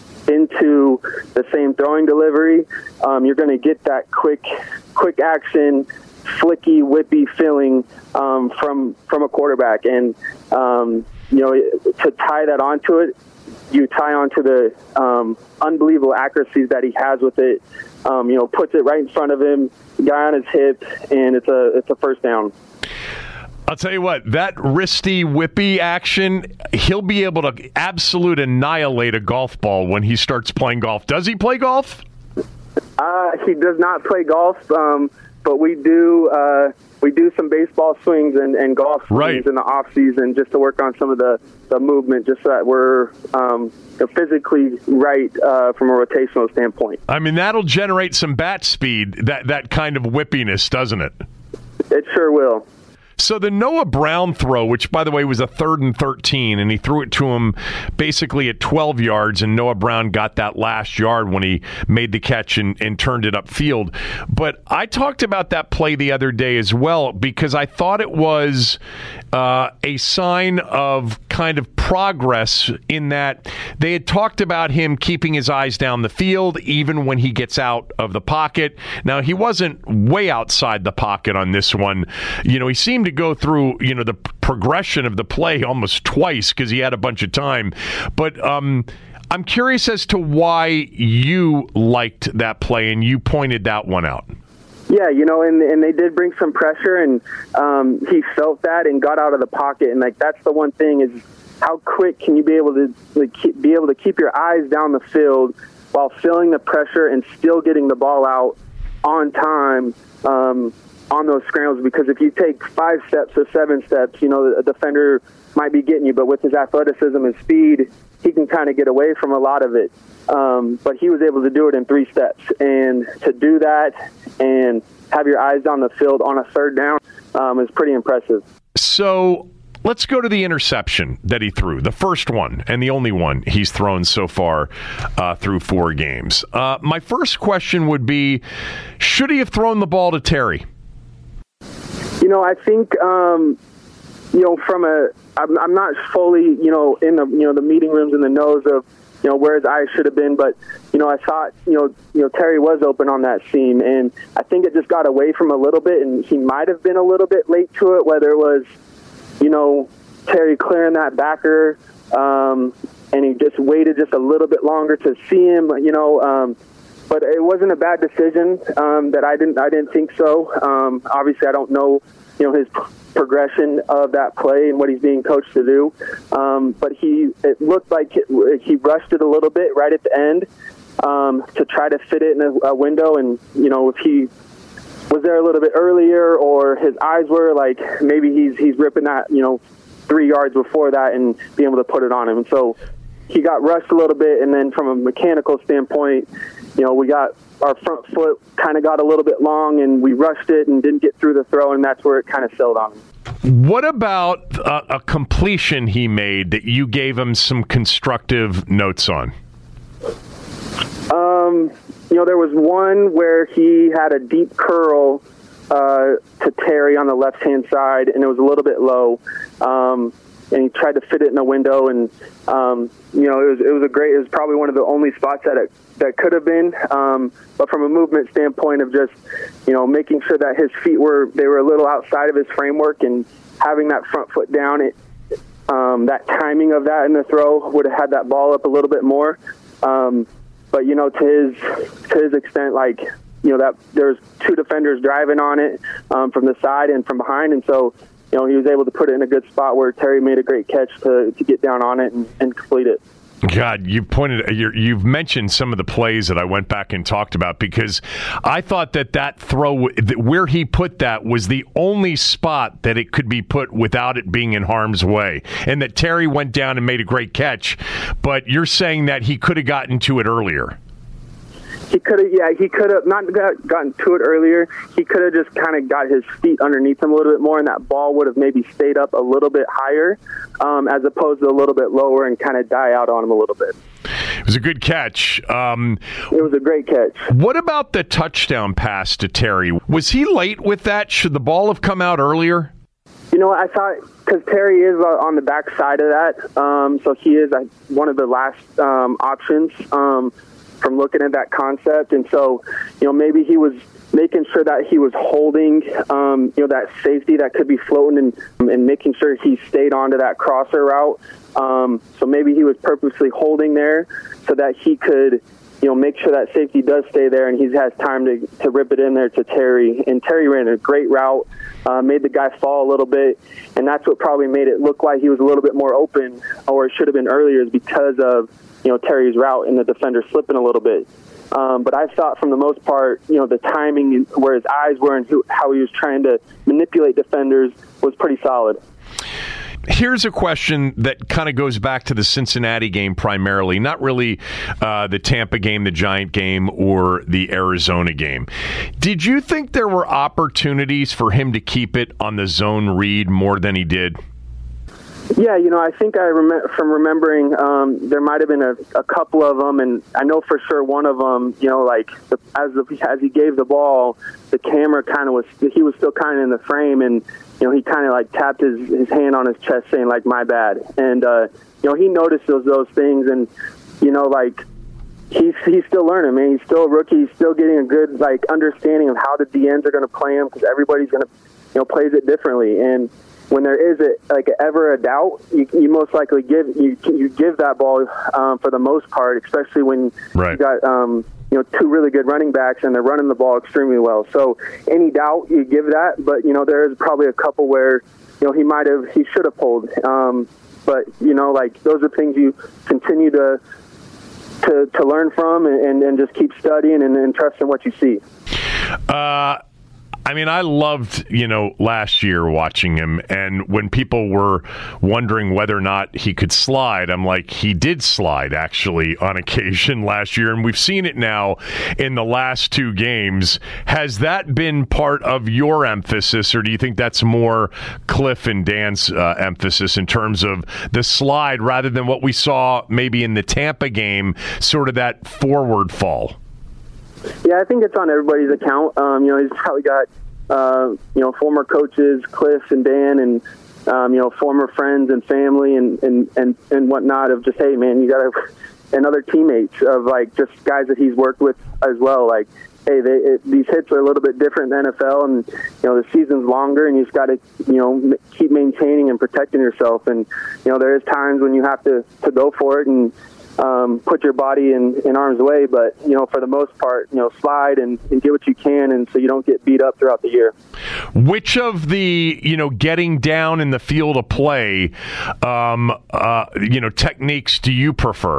into the same throwing delivery, um, you're going to get that quick, quick action, flicky, whippy feeling um, from from a quarterback. And, um, you know, to tie that onto it, you tie onto the um, unbelievable accuracies that he has with it. Um, you know, puts it right in front of him, guy on his hip, and it's a it's a first down. I'll tell you what, that wristy, whippy action, he'll be able to absolute annihilate a golf ball when he starts playing golf. Does he play golf? Uh, he does not play golf, um, but we do uh, we do some baseball swings and, and golf swings right. in the off season just to work on some of the, the movement, just so that we're um, physically right uh, from a rotational standpoint. I mean, that'll generate some bat speed, that, that kind of whippiness, doesn't it? It sure will. So the Noah Brown throw, which, by the way, was a third and thirteen, and he threw it to him basically at twelve yards, and Noah Brown got that last yard when he made the catch and, and turned it upfield. But I talked about that play the other day as well because I thought it was uh, a sign of kind of progress in that they had talked about him keeping his eyes down the field even when he gets out of the pocket. Now, he wasn't way outside the pocket on this one. You know, he seemed to go through, you know, the progression of the play almost twice because he had a bunch of time. But um, I'm curious as to why you liked that play and you pointed that one out. Yeah, you know, and and they did bring some pressure, and um, he felt that and got out of the pocket. And like that's the one thing is how quick can you be able to like, keep, be able to keep your eyes down the field while feeling the pressure and still getting the ball out on time. Um, on those scrambles, because if you take five steps or seven steps, you know, the defender might be getting you, but with his athleticism and speed, he can kind of get away from a lot of it. Um, but he was able to do it in three steps. And to do that and have your eyes down the field on a third down um, is pretty impressive. So let's go to the interception that he threw, the first one and the only one he's thrown so far uh, through four games. Uh, my first question would be, should he have thrown the ball to Terry? You know, I think, um, you know, from a, I'm, I'm not fully, you know, in the, you know, the meeting rooms in the nose of, you know, where his eyes should have been. But, you know, I thought, you know, you know, Terry was open on that seam. And I think it just got away from a little bit. And he might have been a little bit late to it, whether it was, you know, Terry clearing that backer um, and he just waited just a little bit longer to see him, you know, um, but it wasn't a bad decision. Um, that I didn't. I didn't think so. Um, obviously, I don't know, you know, his p- progression of that play and what he's being coached to do. Um, but he, it looked like it, he rushed it a little bit right at the end um, to try to fit it in a, a window. And you know, if he was there a little bit earlier, or his eyes were like maybe he's he's ripping that, you know, three yards before that and being able to put it on him. And so he got rushed a little bit. And then from a mechanical standpoint, you know, we got our front foot kind of got a little bit long and we rushed it and didn't get through the throw, and that's where it kind of sailed on him. What about a, a completion he made that you gave him some constructive notes on? Um, you know, there was one where he had a deep curl uh, to Terry on the left-hand side, and it was a little bit low. Um, and he tried to fit it in a window, and um, you know, it was it was a great. It was probably one of the only spots that it that could have been. Um, but from a movement standpoint of just, you know, making sure that his feet were they were a little outside of his framework and having that front foot down, it um, that timing of that in the throw would have had that ball up a little bit more. Um, but, you know, to his to his extent, like, you know, that there's two defenders driving on it um, from the side and from behind. And so, you know, he was able to put it in a good spot where Terry made a great catch to, to get down on it and, and complete it. God, you pointed. You're, you've mentioned some of the plays that I went back and talked about because I thought that that throw, where he put that, was the only spot that it could be put without it being in harm's way, and that Terry went down and made a great catch. But you're saying that he could have gotten to it earlier. He could have, yeah, he could have not got, gotten to it earlier. He could have just kind of got his feet underneath him a little bit more, and that ball would have maybe stayed up a little bit higher, um, as opposed to a little bit lower and kind of die out on him a little bit. It was a good catch. Um, it was a great catch. What about the touchdown pass to Terry? Was he late with that? Should the ball have come out earlier? You know, I thought, because Terry is uh, on the back side of that, um, so he is uh, one of the last um, options. Um, from looking at that concept. And so, you know, maybe he was making sure that he was holding, um, you know, that safety that could be floating and, and making sure he stayed onto that crosser route. Um, so maybe he was purposely holding there so that he could, you know, make sure that safety does stay there and he has time to, to rip it in there to Terry. And Terry ran a great route, uh, made the guy fall a little bit, and that's what probably made it look like he was a little bit more open, or it should have been earlier, is because of, you know, Terry's route and the defender slipping a little bit. Um, but I thought for the most part, you know, the timing, where his eyes were and who, how he was trying to manipulate defenders was pretty solid. Here's a question that kind of goes back to the Cincinnati game primarily, not really uh, the Tampa game, the Giant game, or the Arizona game. Did you think there were opportunities for him to keep it on the zone read more than he did? Yeah, you know, I think I remember from remembering um, there might have been a, a couple of them, and I know for sure one of them, you know, like the, as the, as he gave the ball, the camera kind of was, he was still kind of in the frame, and, you know, he kind of like tapped his, his hand on his chest saying, like, my bad. And, uh, you know, he noticed those, those things, and, you know, like, he's he's still learning, man. He's still a rookie. He's still getting a good, like, understanding of how the D Ns are going to play him, because everybody's going to, you know, plays it differently. And when there is a, like ever a doubt, you, you most likely give you you give that ball um, for the most part, especially when right. you got um, you know two really good running backs and they're running the ball extremely well. So any doubt, you give that. But you know there is probably a couple where you know he might have he should have pulled. Um, but you know like those are things you continue to to, to learn from and, and just keep studying and, and trust in what you see. Uh I mean, I loved, you know, last year watching him, and when people were wondering whether or not he could slide, I'm like, he did slide, actually, on occasion last year, and we've seen it now in the last two games. Has that been part of your emphasis, or do you think that's more Cliff and Dan's uh, emphasis in terms of the slide rather than what we saw maybe in the Tampa game, sort of that forward fall? Yeah, I think it's on everybody's account. Um, you know, he's probably got, uh, you know, former coaches, Cliff and Dan, and, um, you know, former friends and family and, and, and, and whatnot of just, hey, man, you got to, and other teammates of, like, just guys that he's worked with as well. Like, hey, they, it, these hits are a little bit different than N F L, and, you know, the season's longer, and you just got to, you know, keep maintaining and protecting yourself. And, you know, there is times when you have to, to go for it and, Um, put your body in, in harm's way, but you know, for the most part, you know, slide and, and get what you can, and so you don't get beat up throughout the year. Which of the you know getting down in the field of play, um, uh, you know, techniques do you prefer?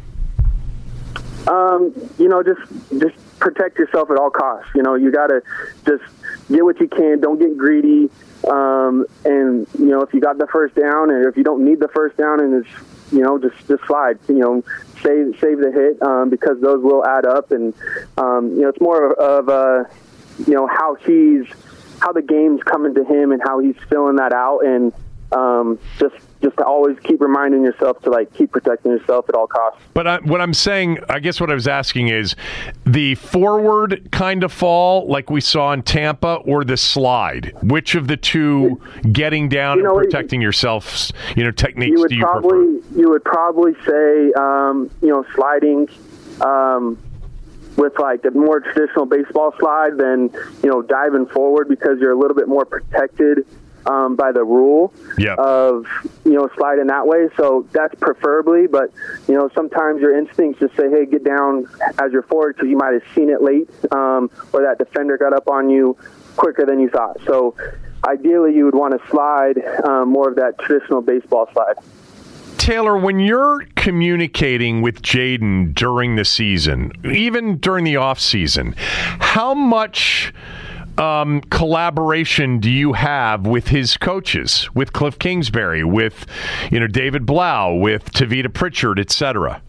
Um, you know, just just protect yourself at all costs. You know, you got to just get what you can. Don't get greedy. Um, and you know, if you got the first down, and if you don't need the first down, and it's you know, just, just slide, you know, save, save the hit, um, because those will add up. And, um, you know, it's more of, of uh, you know, how he's, how the game's coming to him and how he's filling that out. And, um, just, just to always keep reminding yourself to, like, keep protecting yourself at all costs. But I, what I'm saying, I guess what I was asking is the forward kind of fall like we saw in Tampa, or the slide? Which of the two getting down you know, and protecting yourself, you know, techniques you would do you probably, prefer? You would probably say, um, you know, sliding um, with, like, the more traditional baseball slide than, you know, diving forward, because you're a little bit more protected um, by the rule yep. of, you know, sliding that way. So that's preferably, but, you know, sometimes your instincts just say, hey, get down as you're forward because you might have seen it late um, or that defender got up on you quicker than you thought. So ideally you would want to slide um, more of that traditional baseball slide. Taylor, when you're communicating with Jaden during the season, even during the off season, how much um, collaboration do you have with his coaches, with Cliff Kingsbury, with you know David Blau, with Tavita Pritchard, et cetera?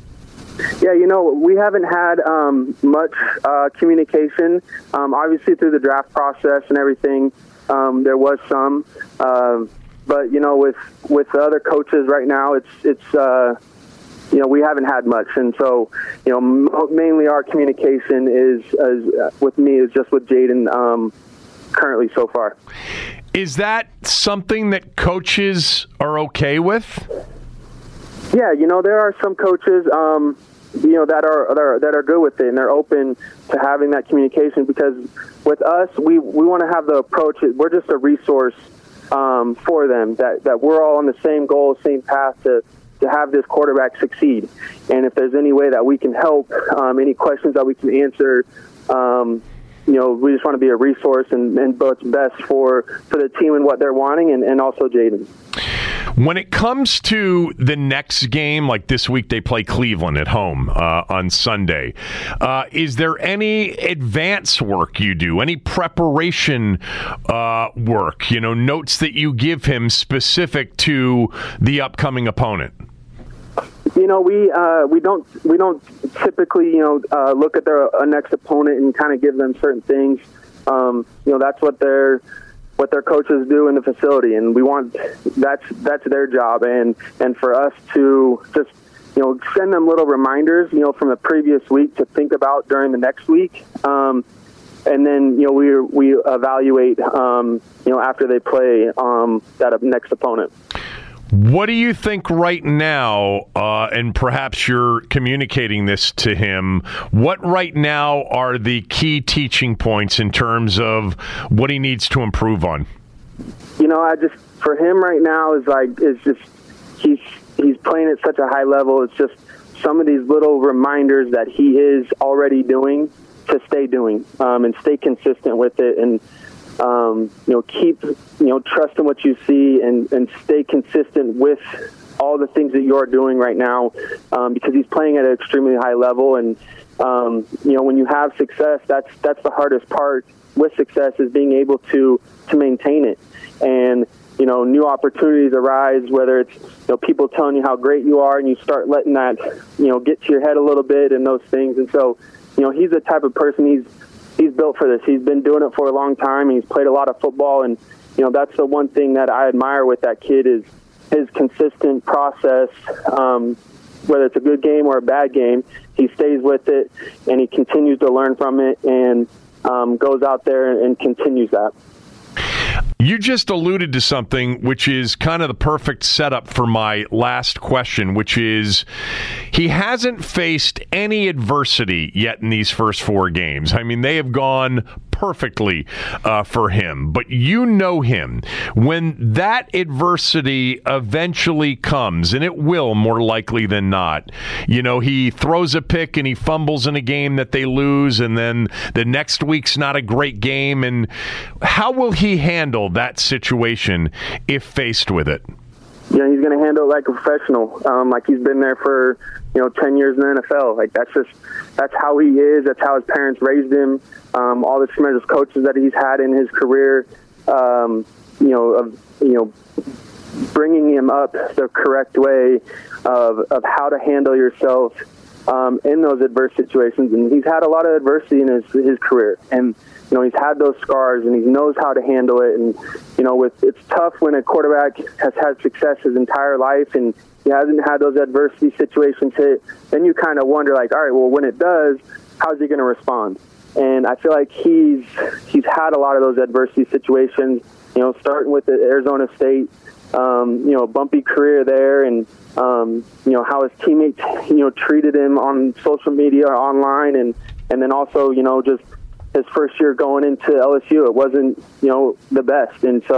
Yeah, you know, we haven't had um, much uh, communication. Um, obviously, through the draft process and everything, um, there was some. Uh, But, you know, with, with the other coaches right now, it's, it's uh, you know, we haven't had much. And so, you know, m- mainly our communication is, is uh, with me is just with Jaden um, currently so far. Is that something that coaches are okay with? Yeah, you know, there are some coaches, um, you know, that are, that are that are good with it, and they're open to having that communication because with us, we, we want to have the approach, we're just a resource Um, for them, that, that we're all on the same goal, same path to, to have this quarterback succeed. And if there's any way that we can help, um, any questions that we can answer, um, you know, we just want to be a resource and, and what's best for, for the team and what they're wanting, and, and also Jaden. When it comes to the next game, like this week they play Cleveland at home uh, on Sunday, uh, is there any advance work you do, any preparation uh, work, you know, notes that you give him specific to the upcoming opponent? You know, we uh, we don't we don't typically you know uh, look at their uh, next opponent and kind of give them certain things. Um, you know, that's what they're. what their coaches do in the facility, and we want that's that's their job, and and for us to just you know send them little reminders you know from the previous week to think about during the next week, um, and then you know we we evaluate um, you know after they play um, that next opponent. What do you think right now, uh, and perhaps you're communicating this to him, what right now are the key teaching points in terms of what he needs to improve on? You know, I just, for him right now is like, is just, he's, he's playing at such a high level. It's just some of these little reminders that he is already doing to stay doing um, and stay consistent with it. And, Um, you know, keep, you know, trusting what you see and, and stay consistent with all the things that you're doing right now um, because he's playing at an extremely high level. And, um, you know, when you have success, that's that's the hardest part with success is being able to, to maintain it. And, you know, new opportunities arise, whether it's, you know, people telling you how great you are and you start letting that, you know, get to your head a little bit and those things. And so, you know, he's the type of person he's, He's built for this. He's been doing it for a long time. He's played a lot of football, and you know that's the one thing that I admire with that kid is his consistent process. Um, whether it's a good game or a bad game, he stays with it, and he continues to learn from it, and um, goes out there and continues that. You just alluded to something which is kind of the perfect setup for my last question, which is he hasn't faced any adversity yet in these first four games. I mean, they have gone perfectly uh, for him, but you know him. When that adversity eventually comes, and it will more likely than not, you know, he throws a pick and he fumbles in a game that they lose, and then the next week's not a great game. And how will he handle that situation if faced with it? You know, he's going to handle it like a professional, um, like he's been there for, you know, ten years in the N F L. Like, that's just, that's how he is. That's how his parents raised him. Um, all the tremendous coaches that he's had in his career, um, you know, of, you know, bringing him up the correct way of, of how to handle yourself um, in those adverse situations. And he's had a lot of adversity in his, his career. And, you know, he's had those scars, and he knows how to handle it. And, you know, with it's tough when a quarterback has had success his entire life and he hasn't had those adversity situations hit. Then you kind of wonder, like, all right, well, when it does, how's he going to respond? And I feel like he's he's had a lot of those adversity situations, you know, starting with the Arizona State, um, you know, bumpy career there, and, um, you know, how his teammates, you know, treated him on social media or online, and, and then also, you know, just his first year going into L S U, it wasn't, you know, the best. And so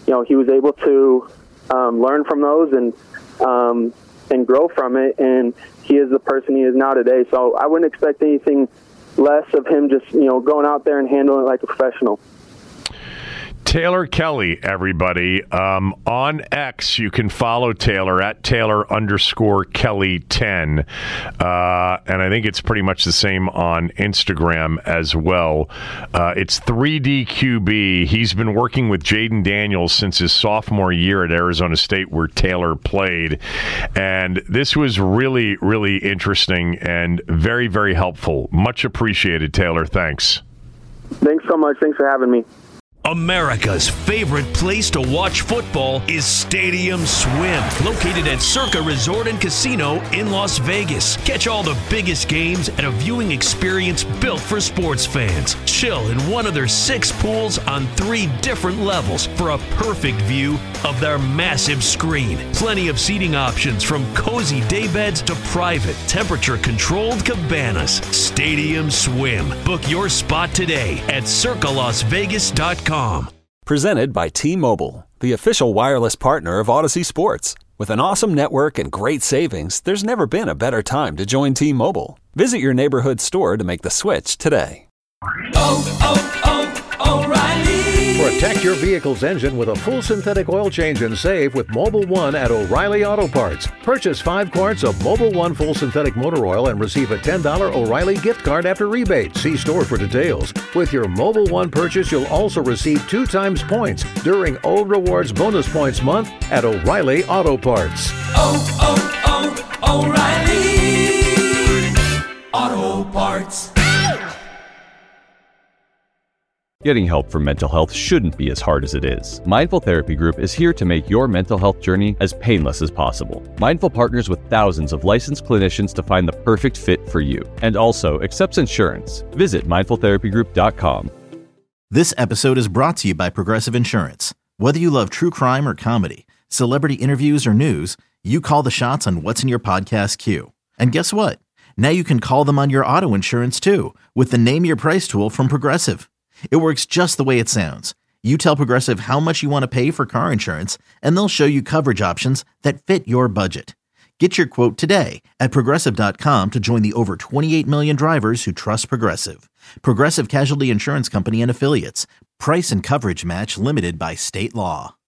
you know, he was able to um, learn from those and um, and grow from it, and he is the person he is now today. So I wouldn't expect anything less of him just, you know, going out there and handling it like a professional. Taylor Kelly, everybody. Um, on X, you can follow Taylor at Taylor underscore Kelly ten. Uh, and I think it's pretty much the same on Instagram as well. Uh, it's three D Q B. He's been working with Jaden Daniels since his sophomore year at Arizona State, where Taylor played. And this was really, really interesting and very, very helpful. Much appreciated, Taylor. Thanks. Thanks so much. Thanks for having me. America's favorite place to watch football is Stadium Swim, located at Circa Resort and Casino in Las Vegas. Catch all the biggest games at a viewing experience built for sports fans. Chill in one of their six pools on three different levels for a perfect view of their massive screen. Plenty of seating options from cozy daybeds to private, temperature-controlled cabanas. Stadium Swim. Book your spot today at circa las vegas dot com. Presented by T-Mobile, the official wireless partner of Odyssey Sports. With an awesome network and great savings, there's never been a better time to join T-Mobile. Visit your neighborhood store to make the switch today. Oh, oh, oh, O'Reilly! Protect your vehicle's engine with a full synthetic oil change and save with Mobil one at O'Reilly Auto Parts. Purchase five quarts of Mobil one full synthetic motor oil and receive a ten dollars O'Reilly gift card after rebate. See store for details. With your Mobil one purchase, you'll also receive two times points during O Rewards Bonus Points Month at O'Reilly Auto Parts. Oh, oh, oh, O'Reilly Auto Parts. Getting help for mental health shouldn't be as hard as it is. Mindful Therapy Group is here to make your mental health journey as painless as possible. Mindful partners with thousands of licensed clinicians to find the perfect fit for you, and also accepts insurance. Visit mindful therapy group dot com. This episode is brought to you by Progressive Insurance. Whether you love true crime or comedy, celebrity interviews or news, you call the shots on what's in your podcast queue. And guess what? Now you can call them on your auto insurance too, with the Name Your Price tool from Progressive. It works just the way it sounds. You tell Progressive how much you want to pay for car insurance, and they'll show you coverage options that fit your budget. Get your quote today at progressive dot com to join the over twenty-eight million drivers who trust Progressive. Progressive Casualty Insurance Company and Affiliates. Price and coverage match limited by state law.